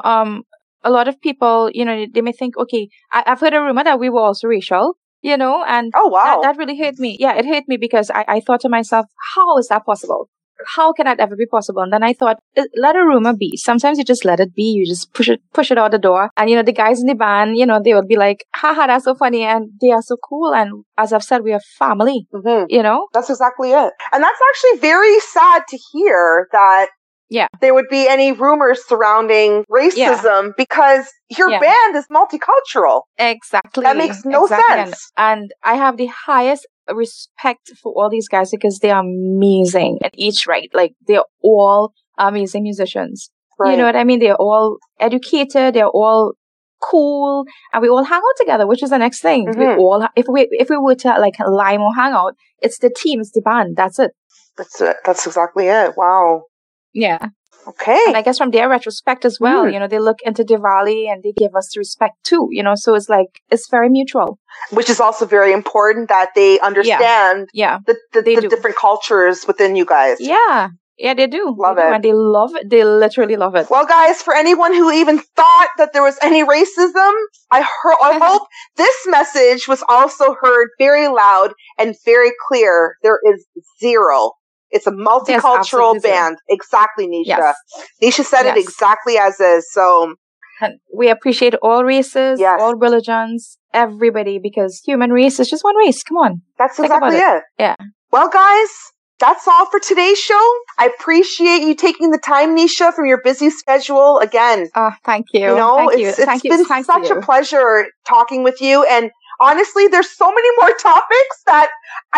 a lot of people, you know, they may think, okay, I've heard a rumor that we were also racial, you know, and oh, wow. that really hurt me. Yeah, it hurt me because I thought to myself, how is that possible? How can that ever be possible? And then I thought, let a rumor be. Sometimes you just let it be. You just push it out the door. And, you know, the guys in the band, you know, they would be like, haha, that's so funny. And they are so cool. And as I've said, we are family, you know? That's exactly it. And that's actually very sad to hear that there would be any rumors surrounding racism because your band is multicultural. Exactly. That makes no sense. And I have the highest respect for all these guys because they are amazing at each right. Like they're all amazing musicians. Right. You know what I mean? They're all educated. They're all cool, and we all hang out together, which is the next thing. We all, if we were to like lime or hang out, it's the team, it's the band. That's it. That's it. That's exactly it. Wow. Yeah. Okay. And I guess from their retrospect as well, you know, they look into Diwali and they give us the respect too, you know, so it's like, it's very mutual. Which is also very important that they understand the different cultures within you guys. Yeah. Yeah, they do. Love it. And they love it. They literally love it. Well, guys, for anyone who even thought that there was any racism, I hope this message was also heard very loud and very clear. There is zero. It's a multicultural band. Exactly, Nisha. Yes. Nisha said it exactly as is. So and we appreciate all races, all religions, everybody, because human race is just one race. Come on. That's exactly it. Yeah. Well, guys, that's all for today's show. I appreciate you taking the time, Nisha, from your busy schedule again. Oh, thank you. You know, it's been such a pleasure talking with you. And honestly, there's so many more topics that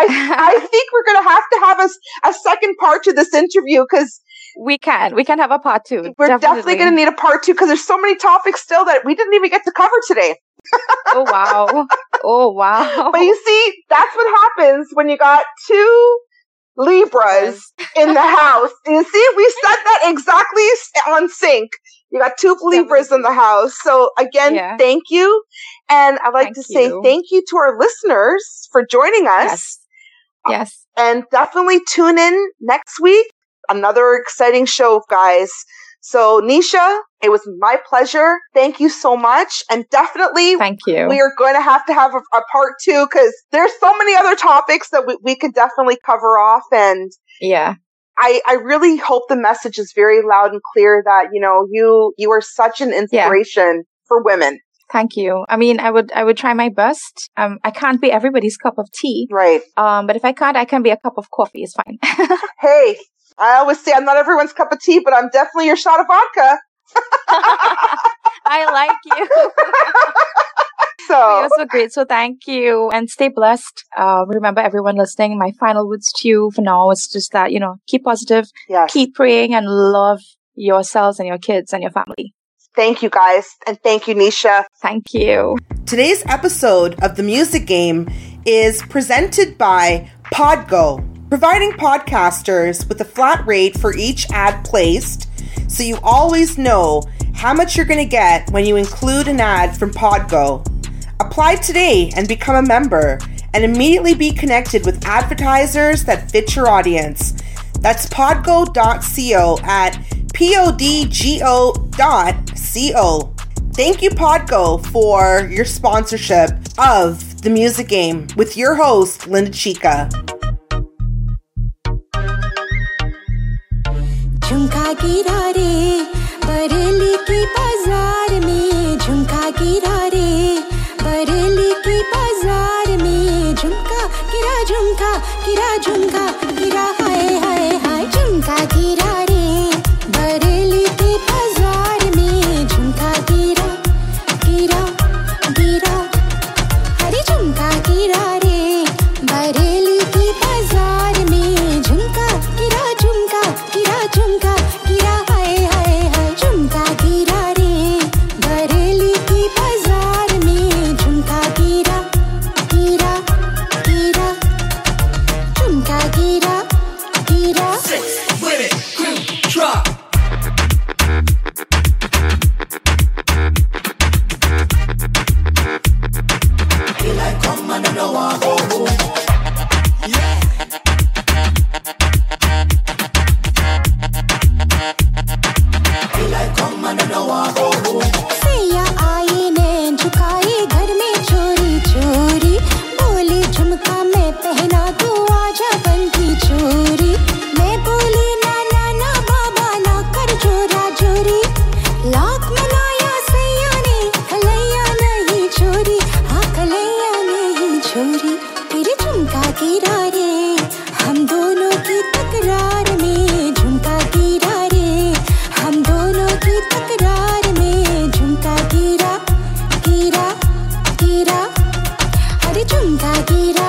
I think we're going to have a second part to this interview because we can have a part 2. We're definitely going to need a part 2 because there's so many topics still that we didn't even get to cover today. Oh, wow. Oh, wow. But you see, that's what happens when you got 2 Libras in the house. You see, we said that exactly on sync. You got 2 Libras in the house. So again, thank you. And I'd like to say thank you to our listeners for joining us. Yes. And definitely tune in next week. Another exciting show, guys. So Nisha, it was my pleasure. Thank you so much. And definitely thank you. We are going to have a part 2 because there's so many other topics that we could definitely cover off. And I really hope the message is very loud and clear that, you know, you are such an inspiration for women. Thank you. I mean, I would try my best. I can't be everybody's cup of tea. Right. But if I can't, I can be a cup of coffee. It's fine. Hey, I always say I'm not everyone's cup of tea, but I'm definitely your shot of vodka. I like you. So you're so great. So thank you and stay blessed. Remember, everyone listening, my final words to you for now is just that, you know, keep positive, keep praying, and love yourselves and your kids and your family. Thank you, guys. And thank you, Nisha. Thank you. Today's episode of The Music Game is presented by Podgo. providing podcasters with a flat rate for each ad placed, so you always know how much you're going to get when you include an ad from Podgo. Apply today and become a member, and immediately be connected with advertisers that fit your audience. That's podgo.co at podgo.co. Thank you, Podgo, for your sponsorship of The Music Game with your host, Linda Chica. झुमका गिरा रे बरेली की बाजार में झुमका गिरा रे बरेली की बाजार में झुमका गिरा गिरा हाय हाय हाय झुमका गिरा रे बरेली की बाजार में झुमका गिरा हरे झुमका गिरा रे बरेली की बाजार में झुमका गिरा हाय हाय हाय झुमका गिरा रे बरेली की बाजार में झुमका गिरा झुमका गिरा 6 with it, crew, drop. Feel like come and I know I go home. सैया आए नैन झुकाए घर में चोरी चोरी बोली झुमका मैं पहना तू आजा बन की चोरी मैं बोली ना ना ना बाबा ना कर जोरा जोरी लाख मनाया सैया ने खलैया नहीं छोरी हाँ खलैया नहीं छोरी तेरे झुमका गिरा रे हम दोनों की तकरार में झुमका गिरा रे हम दोनों की तकरार में झुमका गिरा हरे झुमका गिरा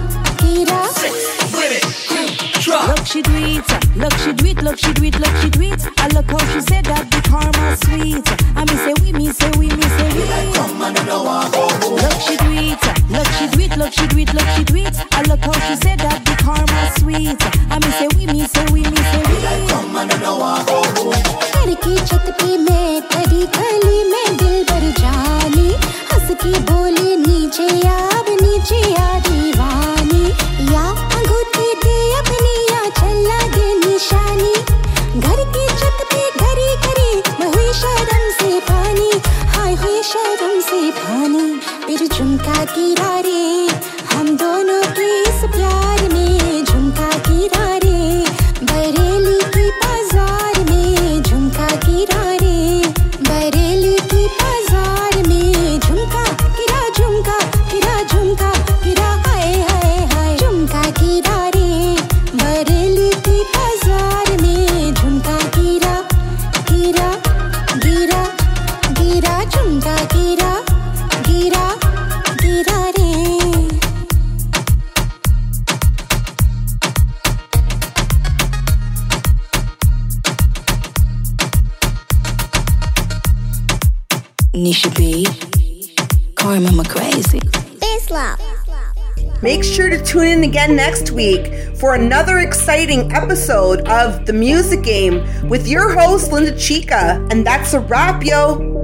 Look, she do it, look, she do it, look, she do it, look, she do it. I look how she said that the karma sweet. I me say we. Come on, I know I go. Look, she do it, look, she do it, look, she do it, look, she do it. I look how she said that the karma sweet. I me say we. Come on, I know I go. घर की छत पे मैं खड़ी खली में दिल भर जानी हंस के बोली नीचे आ दीवानी या अंगूठी दे अपनी या चला दे निशानी घर की छत पे घरी घरी मैं हुई शर्म से पानी हाय हुई शर्म से पानी फिर झुमका गिरा रे हम दोनों के इस प्यार में झुमका गिरा रे बरेली की बाजार में झुमका गिरा रे बरेली की बाजार में झुमका गिरा हाय हाय हाय झुमका गिरा रे बरेली की बाजार में झुमका गिरा झुमका गिरा रे Nisha B, call Mama crazy. Make sure to tune in again next week for another exciting episode of The Music Game with your host, Linda Chica. And that's a wrap, yo.